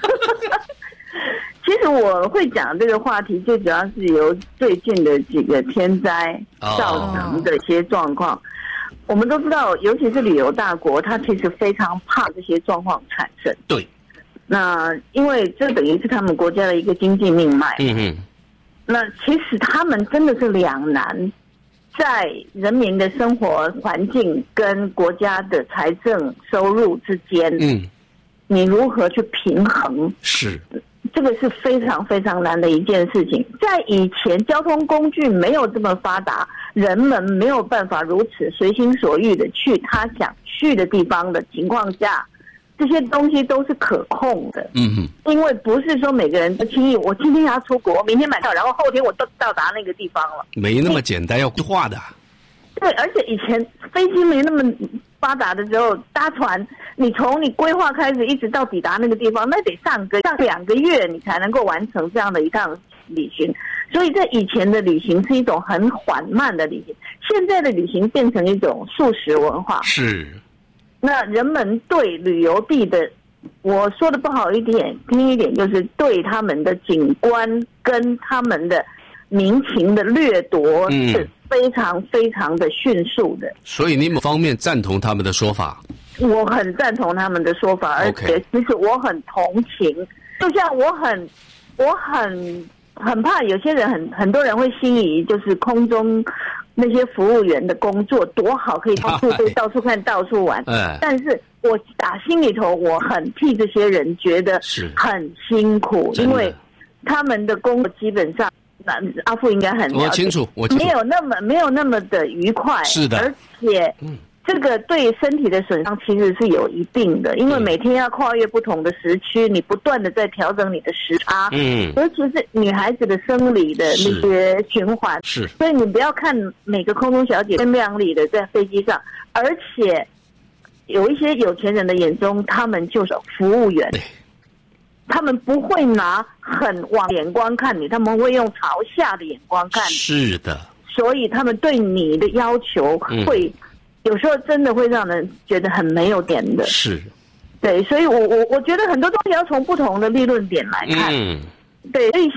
Speaker 5: 其实我会讲这个话题，最主要是由最近的几个天灾造成的一些状况。哦、我们都知道，尤其是旅游大国，它其实非常怕这些状况产生。
Speaker 2: 对。
Speaker 5: 那因为这等于是他们国家的一个经济命脉。嗯嗯。那其实他们真的是两难。在人民的生活环境跟国家的财政收入之间，嗯，你如何去平衡？
Speaker 2: 是，
Speaker 5: 这个是非常非常难的一件事情。在以前交通工具没有这么发达，人们没有办法如此随心所欲的去他想去的地方的情况下，这些东西都是可控的。嗯嗯，因为不是说每个人都轻易，我今天要出国，明天买票，然后后天我都到达那个地方了。
Speaker 2: 没那么简单，要规划的。
Speaker 5: 对，而且以前飞机没那么发达的时候，搭船，你从你规划开始一直到抵达那个地方，那得上个上两个月，你才能够完成这样的一趟旅行。所以在以前的旅行是一种很缓慢的旅行，现在的旅行变成一种速食文化。
Speaker 2: 是。
Speaker 5: 那人们对旅游地的，我说的不好一点，听一点，就是对他们的景观跟他们的民情的掠夺是非常非常的迅速的。
Speaker 2: 所以你某方面赞同他们的说法？
Speaker 5: 我很赞同他们的说法，而且其实我很同情。就像我很，我很很怕有些人很很多人会心仪，就是空中那些服务员的工作多好，可以到处飞、到处看、到处玩。哎、但是我打心里头，我很替这些人觉得很辛苦，因为他们的工作基本上，那阿富应该很了解，
Speaker 2: 我清楚，我清楚，
Speaker 5: 没有那么没有那么的愉快。
Speaker 2: 是的，
Speaker 5: 而且，嗯。这个对身体的损伤其实是有一定的，因为每天要跨越不同的时区，你不断的在调整你的时差，嗯，尤其是女孩子的生理的那些循环，
Speaker 2: 是，
Speaker 5: 所以你不要看每个空中小姐亮亮丽的在飞机上，而且有一些有钱人的眼中，他们就是服务员，他们不会拿很往眼光看你，他们会用朝下的眼光看你，
Speaker 2: 是的，
Speaker 5: 所以他们对你的要求会。嗯有时候真的会让人觉得很没有点的，
Speaker 2: 是，
Speaker 5: 对，所以我我我觉得很多东西要从不同的立论点来看，嗯，对，所以像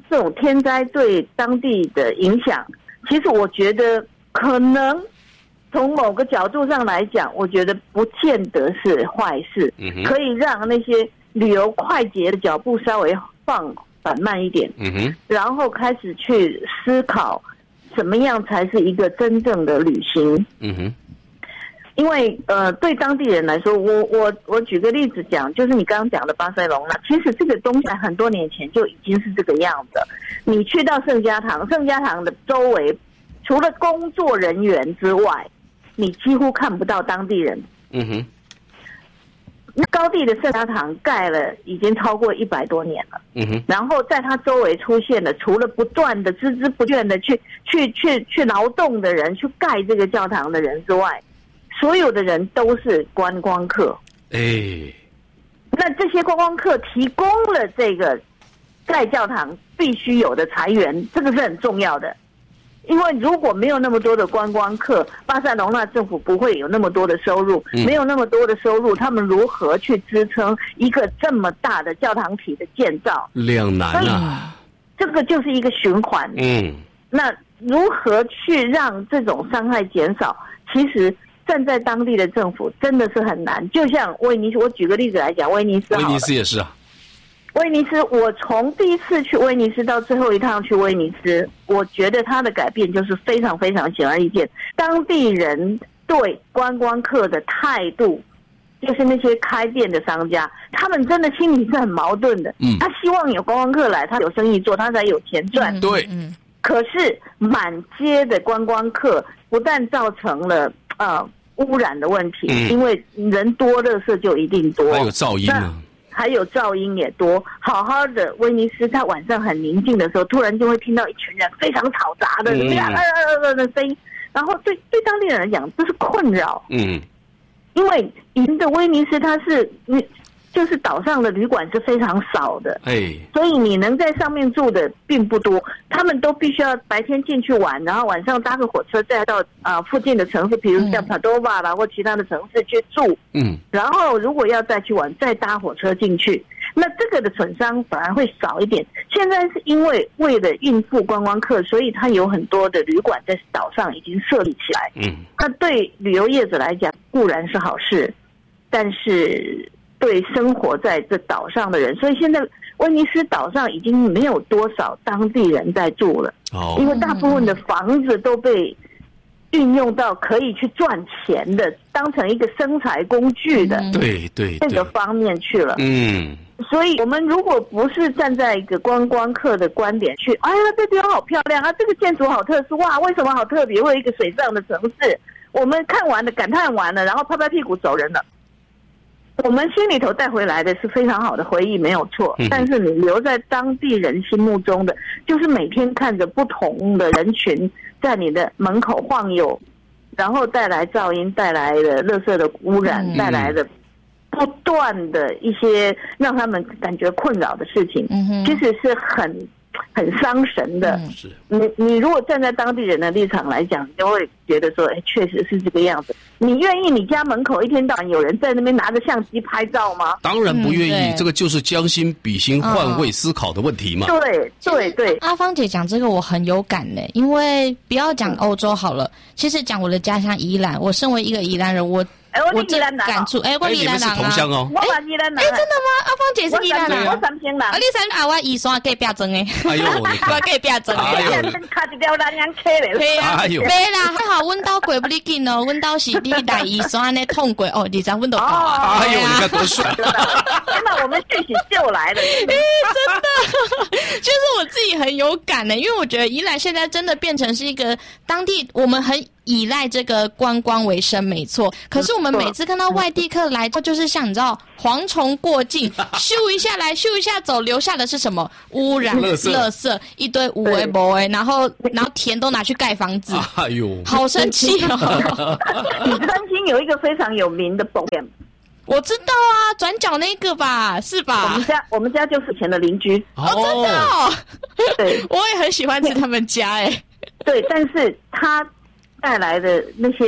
Speaker 5: 这种天灾对当地的影响，其实我觉得可能从某个角度上来讲，我觉得不见得是坏事，嗯、可以让那些旅游快捷的脚步稍微放缓慢一点，嗯哼，然后开始去思考怎么样才是一个真正的旅行，嗯哼。因为呃，对当地人来说，我我我举个例子讲，就是你刚刚讲的巴塞隆纳，其实这个东西很多年前就已经是这个样子。你去到圣家堂，圣家堂的周围，除了工作人员之外，你几乎看不到当地人。嗯哼。那高地的圣家堂盖了已经超过一百多年了。嗯哼。然后在它周围出现了，除了不断的孜孜不倦的去去去去劳动的人，去盖这个教堂的人之外。所有的人都是观光客，哎，那这些观光客提供了这个盖教堂必须有的财源，这个是很重要的。因为如果没有那么多的观光客，巴塞隆纳政府不会有那么多的收入，嗯、没有那么多的收入，他们如何去支撑一个这么大的教堂体的建造？
Speaker 2: 两难啊！
Speaker 5: 这个就是一个循环。嗯，那如何去让这种伤害减少？其实。站在当地的政府真的是很难，就像威尼斯，我举个例子来讲，威尼斯好了，
Speaker 2: 威尼斯也是啊。
Speaker 5: 威尼斯，我从第一次去威尼斯到最后一趟去威尼斯，我觉得它的改变就是非常非常显而易见，当地人对观光客的态度，就是那些开店的商家，他们真的心里是很矛盾的。嗯，他希望有观光客来，他有生意做，他才有钱赚。
Speaker 2: 嗯、对，嗯。
Speaker 5: 可是满街的观光客，不但造成了呃。污染的问题，嗯、因为人多，垃圾就一定多。
Speaker 2: 还有噪音啊，
Speaker 5: 还有噪音也多。好好的威尼斯，它晚上很宁静的时候，突然就会听到一群人非常嘈杂的呀啊啊的声音，然后对对当地人来讲，这是困扰。嗯，因为以前的威尼斯，它是你。就是岛上的旅馆是非常少的，哎，所以你能在上面住的并不多。他们都必须要白天进去玩，然后晚上搭个火车再到啊、呃、附近的城市，比如像帕多瓦啦或其他的城市去住。嗯，然后如果要再去玩，再搭火车进去，那这个的损伤反而会少一点。现在是因为为了应付观光客，所以它有很多的旅馆在岛上已经设立起来。嗯，那对旅游业者来讲固然是好事，但是。对生活在这岛上的人，所以现在威尼斯岛上已经没有多少当地人在住了，哦，因为大部分的房子都被运用到可以去赚钱的，当成一个生财工具的，
Speaker 2: 对对
Speaker 5: 这个方面去了。嗯，所以我们如果不是站在一个观光客的观点去，哎呀，这地方好漂亮啊，这个建筑好特殊哇，为什么好特别？会有一个水上的城市，我们看完了，感叹完了，然后拍拍屁股走人了。我们心里头带回来的是非常好的回忆，没有错。嗯、但是你留在当地人心目中的，就是每天看着不同的人群在你的门口晃悠，然后带来噪音，带来的垃圾的污染，嗯、带来的不断的一些让他们感觉困扰的事情，嗯、其实是很很伤神的。嗯、是你你如果站在当地人的立场来讲，你就会觉得说，哎，确实是这个样子。你愿意你家门口一天到晚有人在那边拿着相机拍照吗？
Speaker 2: 当然不愿意，嗯、这个就是将心比心、换位思考的问题嘛。
Speaker 5: 嗯、对对对，
Speaker 3: 阿芳姐讲这个我很有感呢，因为不要讲欧洲好了，其实讲我的家乡宜兰，我身为一个宜兰人，我。
Speaker 5: 哎，我是宜兰人，
Speaker 3: 感触哎，我宜兰人啊，
Speaker 2: 同乡哦。
Speaker 5: 我嘛宜兰人。
Speaker 3: 哎，真的吗？阿芳姐是宜兰人，
Speaker 5: 我三星人。
Speaker 3: 啊，你三啊，我宜山隔壁庄的。
Speaker 2: 哎呦，我
Speaker 3: 隔壁庄的。
Speaker 5: 哎呦，卡一条南洋车嘞。
Speaker 3: 对啊，哎呦，没啦，还好，阮兜过不哩紧哦，阮兜是你来宜山呢通过哦，二十分钟到。
Speaker 2: 哎呦，你看多帅！
Speaker 5: 真的，我们讯息就来了。哎，
Speaker 3: 真的，就是我自己很有感呢，因为我觉得宜兰现在真的变成是一个当地，我们很。依赖这个观光为生，没错。可是我们每次看到外地客来，就是像你知道蝗虫过境，咻一下来，咻一下走，留下的是什么？污染、垃圾，一堆无为不为，然后然后田都拿去盖房子。哎呦，好生气哦！
Speaker 5: 你三星有一个非常有名的保险，
Speaker 3: 我知道啊，转角那个吧，是吧？
Speaker 5: 我们家我们家就是以前的邻居。
Speaker 3: 哦，真的哦。
Speaker 5: 对，
Speaker 3: 我也很喜欢去他们家哎。
Speaker 5: 对，但是他。带来的那些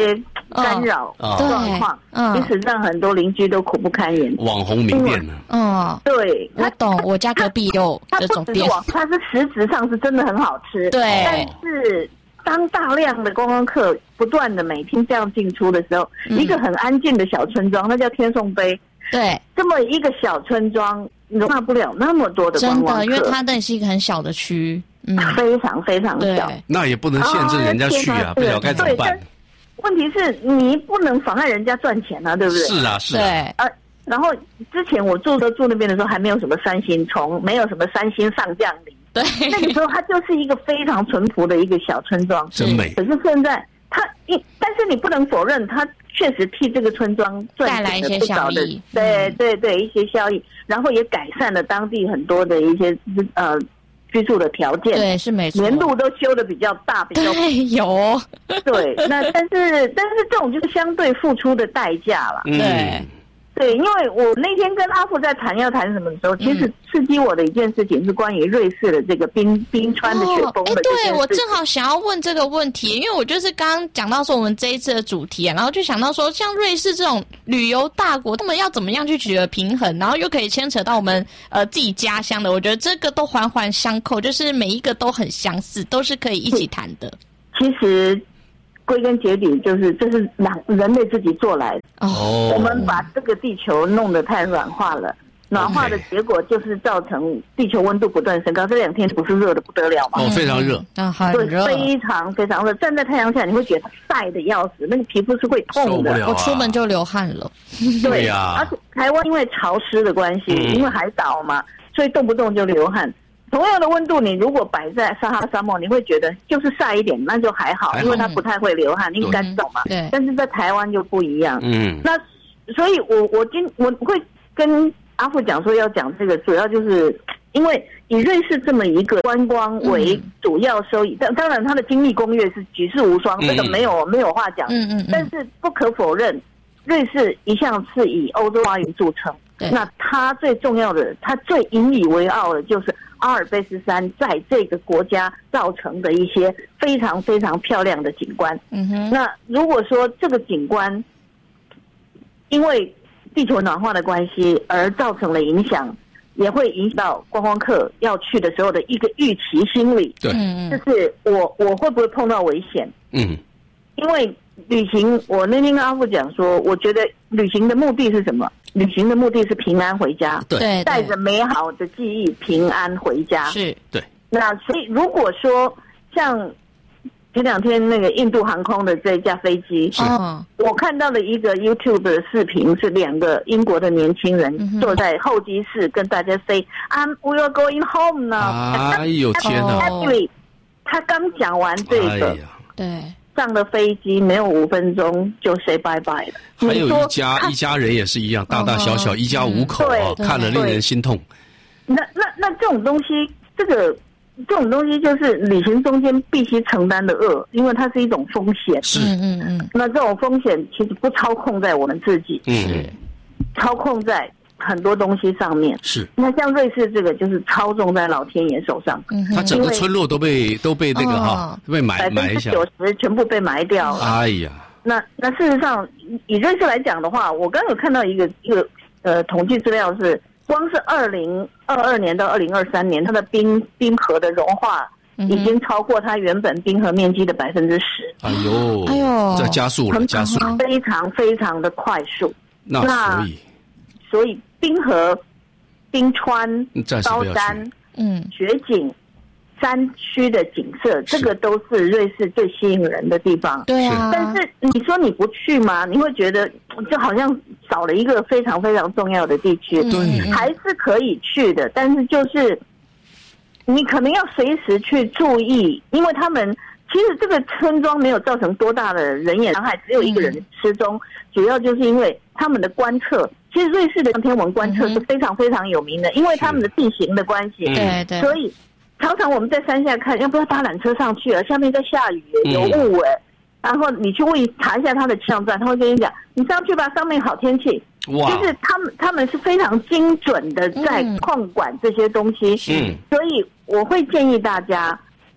Speaker 5: 干扰状况，其实让很多邻居都苦不堪言。
Speaker 2: 网红名店呢？
Speaker 3: 嗯，
Speaker 5: 对，
Speaker 3: 我懂，我家隔壁有这种店，
Speaker 5: 它是实质上是真的很好吃，
Speaker 3: 对，
Speaker 5: 但是。当大量的观光客不断的每天这样进出的时候，嗯、一个很安静的小村庄，那叫天颂碑，
Speaker 3: 对，
Speaker 5: 这么一个小村庄容纳不了那么多的观光客，
Speaker 3: 真的，因为它那是一个很小的区，
Speaker 5: 嗯，非常非常小，
Speaker 2: 那也不能限制人家去啊，不知道该怎么办。
Speaker 5: 问题是你不能妨碍人家赚钱啊，对不对？
Speaker 2: 是啊，是啊。
Speaker 3: 对，
Speaker 5: 呃，然后之前我住的住那边的时候，还没有什么三星虫，没有什么三星上将领。
Speaker 3: 对，
Speaker 5: 那个时候它就是一个非常淳朴的一个小村庄，
Speaker 2: 真美。
Speaker 5: 可是现在它一，但是你不能否认，它确实替这个村庄
Speaker 3: 带来一些效益。
Speaker 5: 对对对，一些效益，然后也改善了当地很多的一些呃居住的条件。
Speaker 3: 对，是没错。
Speaker 5: 连路都修的比较大，比较
Speaker 3: 对有。
Speaker 5: 对，那但是但是这种就是相对付出的代价了。
Speaker 3: 嗯、对。
Speaker 5: 对，因为我那天跟阿富在谈要谈什么的时候，其实刺激我的一件事情是关于瑞士的这个冰冰川的雪崩的。哎、哦，
Speaker 3: 对，我正好想要问这个问题，因为我就是刚刚讲到说我们这一次的主题、啊，然后就想到说，像瑞士这种旅游大国，他们要怎么样去取得平衡，然后又可以牵扯到我们呃自己家乡的，我觉得这个都环环相扣，就是每一个都很相似，都是可以一起谈的。
Speaker 5: 其实。归根结底就是这是人人类自己做来的。
Speaker 3: 哦，
Speaker 5: 我们把这个地球弄得太软化了，暖化的结果就是造成地球温度不断升高。这两天不是热的不得了吗？
Speaker 2: 哦，非常热，
Speaker 3: 啊，很热，
Speaker 5: 非常非常热。站在太阳下，你会觉得晒得要死，那个皮肤是会痛的。
Speaker 2: 受不了啊、
Speaker 3: 我出门就流汗了。
Speaker 5: 对呀、啊，而且台湾因为潮湿的关系，嗯、因为海岛嘛，所以动不动就流汗。同样的温度，你如果摆在撒哈拉沙漠，你会觉得就是晒一点，那就还好，因为它不太会流汗，因为干燥嘛。
Speaker 3: 对。
Speaker 5: 但是在台湾就不一样。
Speaker 2: 嗯。
Speaker 5: 那所以我，我我今我会跟阿富讲说要讲这个，主要就是因为以瑞士这么一个观光为主要收益，当、嗯、当然它的精密工业是举世无双，嗯、这个没有没有话讲。
Speaker 3: 嗯嗯嗯。
Speaker 5: 但是不可否认，瑞士一向是以欧洲花园著称。那它最重要的，它最引以为傲的就是阿尔卑斯山在这个国家造成的一些非常非常漂亮的景观。
Speaker 3: 嗯哼。
Speaker 5: 那如果说这个景观因为地球暖化的关系而造成了影响，也会影响到观光客要去的时候的一个预期心理。
Speaker 2: 对，
Speaker 5: 就是我我会不会碰到危险？
Speaker 2: 嗯，
Speaker 5: 因为旅行，我那天跟阿富讲说，我觉得旅行的目的是什么？旅行的目的是平安回家，
Speaker 2: 对，
Speaker 5: 带着美好的记忆平安回家。
Speaker 3: 是，
Speaker 2: 对。
Speaker 5: 那所以如果说像前两天那个印度航空的这一架飞机，
Speaker 3: 哦，
Speaker 5: 我看到了一个 YouTube 的视频，是两个英国的年轻人、嗯、坐在候机室跟大家 say I'm we are going home now。
Speaker 2: 哎呦天哪！
Speaker 5: Actually， 他刚讲完这个，
Speaker 2: 哎、
Speaker 3: 对。
Speaker 5: 上了飞机没有五分钟就 say bye bye 了。
Speaker 2: 还有一家一家人也是一样，大大小小、哦、一家五口啊，看了令人心痛。
Speaker 5: 那那那这种东西，这个这种东西就是旅行中间必须承担的恶，因为它是一种风险。
Speaker 2: 是，
Speaker 3: 嗯嗯。
Speaker 5: 那这种风险其实不操控在我们自己，
Speaker 2: 嗯，
Speaker 5: 操控在很多东西上面。
Speaker 2: 是。
Speaker 5: 那像瑞士这个就是操纵在老天爷手上，
Speaker 3: 嗯，
Speaker 2: 它整个村落都被都被那个哈、哦、被埋埋下，
Speaker 5: 百分之九十全部被埋掉了。
Speaker 2: 哎呀，
Speaker 5: 那那事实上以瑞士来讲的话，我刚刚有看到一个一个呃统计资料是，光是二零二二年到二零二三年，它的冰冰河的融化已经超过它原本冰河面积的百分之十。
Speaker 2: 哎呦，
Speaker 3: 哎呦，
Speaker 2: 这加速了，加速了，
Speaker 5: 非常非常的快速。
Speaker 2: 那所以
Speaker 5: 所以冰河、冰川、高山、
Speaker 3: 嗯，
Speaker 5: 雪景、山区的景色，这个都是瑞士最吸引人的地方。
Speaker 3: 对啊，
Speaker 5: 但是你说你不去吗？你会觉得就好像少了一个非常非常重要的地区。
Speaker 2: 对，
Speaker 5: 还是可以去的，但是就是你可能要随时去注意，因为他们其实这个村庄没有造成多大的人员伤害，只有一个人失踪，嗯、主要就是因为他们的观测。其实瑞士的天文观测是非常非常有名的，因为他们的地形的关系，
Speaker 3: 对对，
Speaker 5: 所以常常我们在山下看，要不要搭缆车上去啊？下面在下雨，有雾哎、嗯，然后你去问查一下他的气象站，他会跟你讲，你上去吧，上面好天气。
Speaker 2: 哇，
Speaker 5: 就是他们他们是非常精准的在控管这些东西，
Speaker 2: 嗯，
Speaker 5: 所以我会建议大家，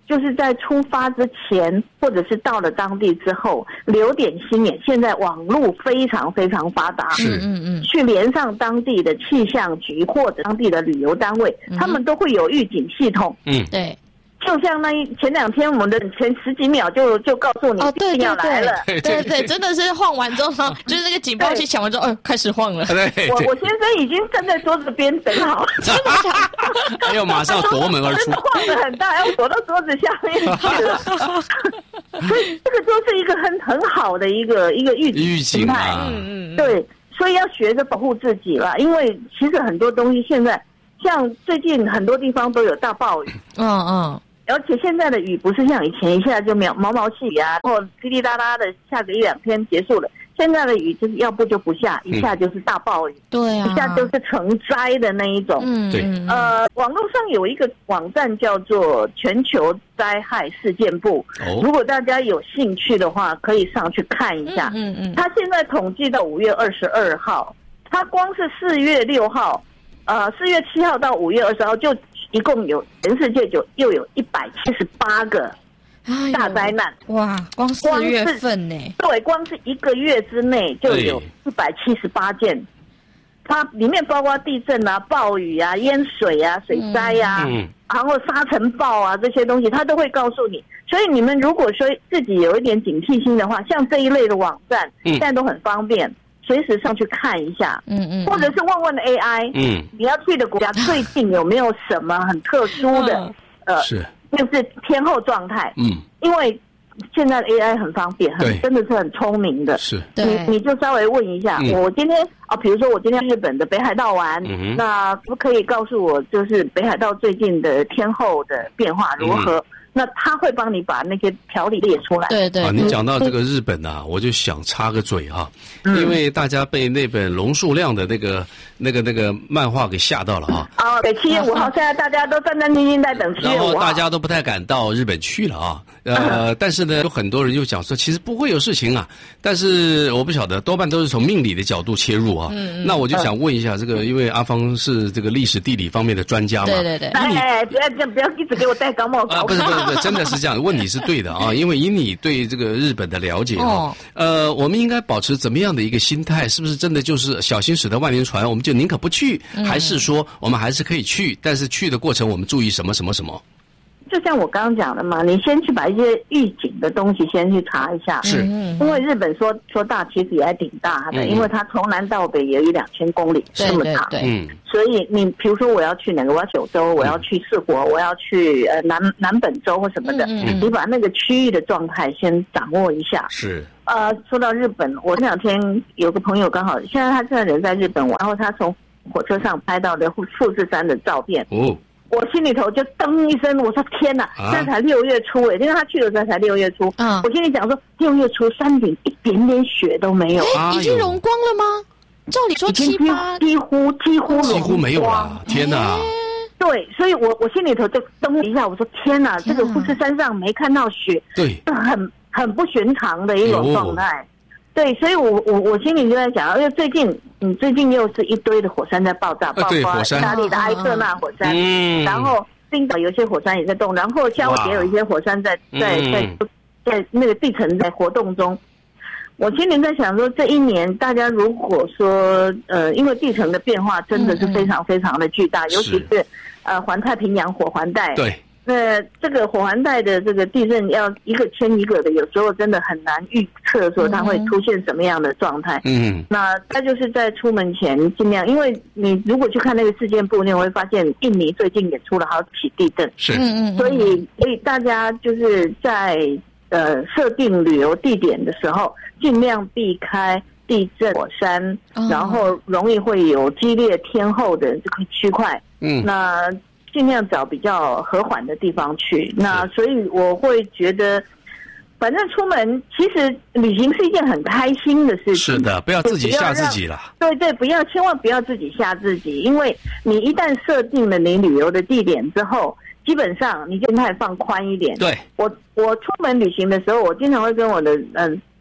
Speaker 5: 就是在出发之前，或者是到了当地之后，留点心眼。现在网络非常非常发达，
Speaker 2: 是
Speaker 3: 嗯嗯，
Speaker 5: 去连上当地的气象局或者当地的旅游单位，嗯、他们都会有预警系统。
Speaker 2: 嗯，
Speaker 3: 对。
Speaker 5: 就像那一前两天，我们的前十几秒就就告诉你
Speaker 3: 哦，对对
Speaker 5: 对，
Speaker 3: 对对，真的是晃完之后，就是那个警报器响完之后，哦，开始晃了。
Speaker 2: 对，
Speaker 5: 我我先生已经站在桌子边等好了，
Speaker 3: 真的假的？
Speaker 2: 还有马上夺门而出，
Speaker 5: 晃得很大，要躲到桌子下面去了。所以这个都是一个很很好的一个一个预警
Speaker 2: 预警啊，
Speaker 3: 嗯嗯，
Speaker 5: 对，所以要学着保护自己了，因为其实很多东西现在，像最近很多地方都有大暴雨，
Speaker 3: 嗯嗯。
Speaker 5: 而且现在的雨不是像以前一下就毛毛毛细雨啊，或滴滴答答的下个一两天结束了。现在的雨就是要不就不下，一下就是大暴雨，
Speaker 3: 对啊，
Speaker 5: 一下就是成灾的那一种。
Speaker 3: 嗯，
Speaker 2: 对。
Speaker 5: 呃，网络上有一个网站叫做全球灾害事件部，
Speaker 2: 哦、
Speaker 5: 如果大家有兴趣的话，可以上去看一下。
Speaker 3: 嗯嗯，
Speaker 5: 他现在统计到五月二十二号，他光是四月六号，呃，四月七号到五月二十号就。一共有全世界就又有一百七十八个大灾难，
Speaker 3: 哎、哇！光四月份呢？
Speaker 5: 对，光是一个月之内就有一百七十八件，它里面包括地震啊、暴雨啊、淹水啊、水灾啊，
Speaker 2: 嗯、
Speaker 5: 然后沙尘暴啊这些东西，它都会告诉你。所以你们如果说自己有一点警惕心的话，像这一类的网站，
Speaker 2: 嗯、
Speaker 5: 现在都很方便。随时上去看一下，
Speaker 3: 嗯嗯，
Speaker 5: 或者是问问 A I，
Speaker 2: 嗯，
Speaker 5: 你要去的国家最近有没有什么很特殊的，
Speaker 3: 嗯、
Speaker 5: 呃，
Speaker 2: 是，
Speaker 5: 就是天候状态，
Speaker 2: 嗯，
Speaker 5: 因为现在的 A I 很方便，很真的是很聪明的，
Speaker 2: 是，
Speaker 5: 你你就稍微问一下，
Speaker 2: 嗯、
Speaker 5: 我今天啊，比如说我今天日本的北海道玩，
Speaker 2: 嗯、
Speaker 5: 那可不可以告诉我，就是北海道最近的天候的变化如何？嗯，那他会帮你把那些条理列出来。
Speaker 3: 对对，
Speaker 2: 啊，你讲到这个日本啊，我就想插个嘴哈、啊，嗯、因为大家被那本龙树亮的那个、那个、那个漫画给吓到了啊。
Speaker 5: 哦，对，七月五号，现在大家都战战兢兢在等七月五号，
Speaker 2: 然后大家都不太敢到日本去了啊。呃，但是呢，有很多人就讲说，其实不会有事情啊。但是我不晓得，多半都是从命理的角度切入啊。嗯嗯。那我就想问一下，这个因为阿芳是这个历史地理方面的专家嘛。
Speaker 3: 对对对。
Speaker 5: 哎，不要这样，不要一直给我戴高帽
Speaker 2: 啊！不是不是不是，真的是这样，问题是对的啊。因为以你对这个日本的了解啊，哦、呃，我们应该保持怎么样的一个心态？是不是真的就是小心驶得万年船，我们就宁可不去，嗯、还是说我们还是可以去？但是去的过程我们注意什么什么什么？
Speaker 5: 就像我刚刚讲的嘛，你先去把一些预警的东西先去查一下。
Speaker 2: 是，
Speaker 5: 因为日本说说大，其实也还挺大的，嗯、因为它从南到北也有一两千公里这么长。
Speaker 3: 对对对，
Speaker 2: 嗯，
Speaker 5: 所以你比如说我要去哪个，我要九州，我要去四国，我要去呃南南本州或什么的，
Speaker 3: 嗯嗯
Speaker 5: 你把那个区域的状态先掌握一下。
Speaker 2: 是。
Speaker 5: 呃，说到日本，我这两天有个朋友刚好，现在他现在人在日本，然后他从火车上拍到的富富士山的照片。
Speaker 2: 哦。
Speaker 5: 我心里头就噔一声，我说天哪，现在才六月初哎，因为他去的时候才六月初。嗯，我心里讲说，六月初山顶一点点雪都没有，
Speaker 3: 哎，已经融光了吗？照理说七八，
Speaker 5: 几乎几乎
Speaker 2: 几乎没有了，天哪！
Speaker 5: 对，所以我我心里头就噔一下，我说天哪，这个富士山上没看到雪，
Speaker 2: 对，
Speaker 5: 很很不寻常的一种状态。对，所以我我我心里就在想，因为最近嗯最近又是一堆的火山在爆炸，包括意大利的埃特纳火山，
Speaker 2: 嗯，
Speaker 5: 然后冰岛有些火山也在动，然后夏威夷也有一些火山在在在在那个地层在活动中。我心里在想说，这一年大家如果说呃，因为地层的变化真的是非常非常的巨大，尤其是呃环太平洋火环带，
Speaker 2: 对。
Speaker 5: 那这个火环带的这个地震要一个牵一个的，有时候真的很难预测说它会出现什么样的状态。嗯，那它就是在出门前尽量，因为你如果去看那个事件部，你会发现印尼最近也出了好几起地震。
Speaker 2: 是，
Speaker 3: 嗯嗯，
Speaker 5: 所以所以大家就是在呃设定旅游地点的时候，尽量避开地震、火山，哦、然后容易会有激烈天候的这个区块。嗯，那。尽量找比较和缓的地方去，那所以我会觉得，反正出门其实旅行是一件很开心的事情。
Speaker 2: 是的，不要自己吓自己了。
Speaker 5: 对对，不要千万不要自己吓自己，因为你一旦设定了你旅游的地点之后，基本上你就太放宽一点。
Speaker 2: 对，
Speaker 5: 我我出门旅行的时候，我经常会跟我的嗯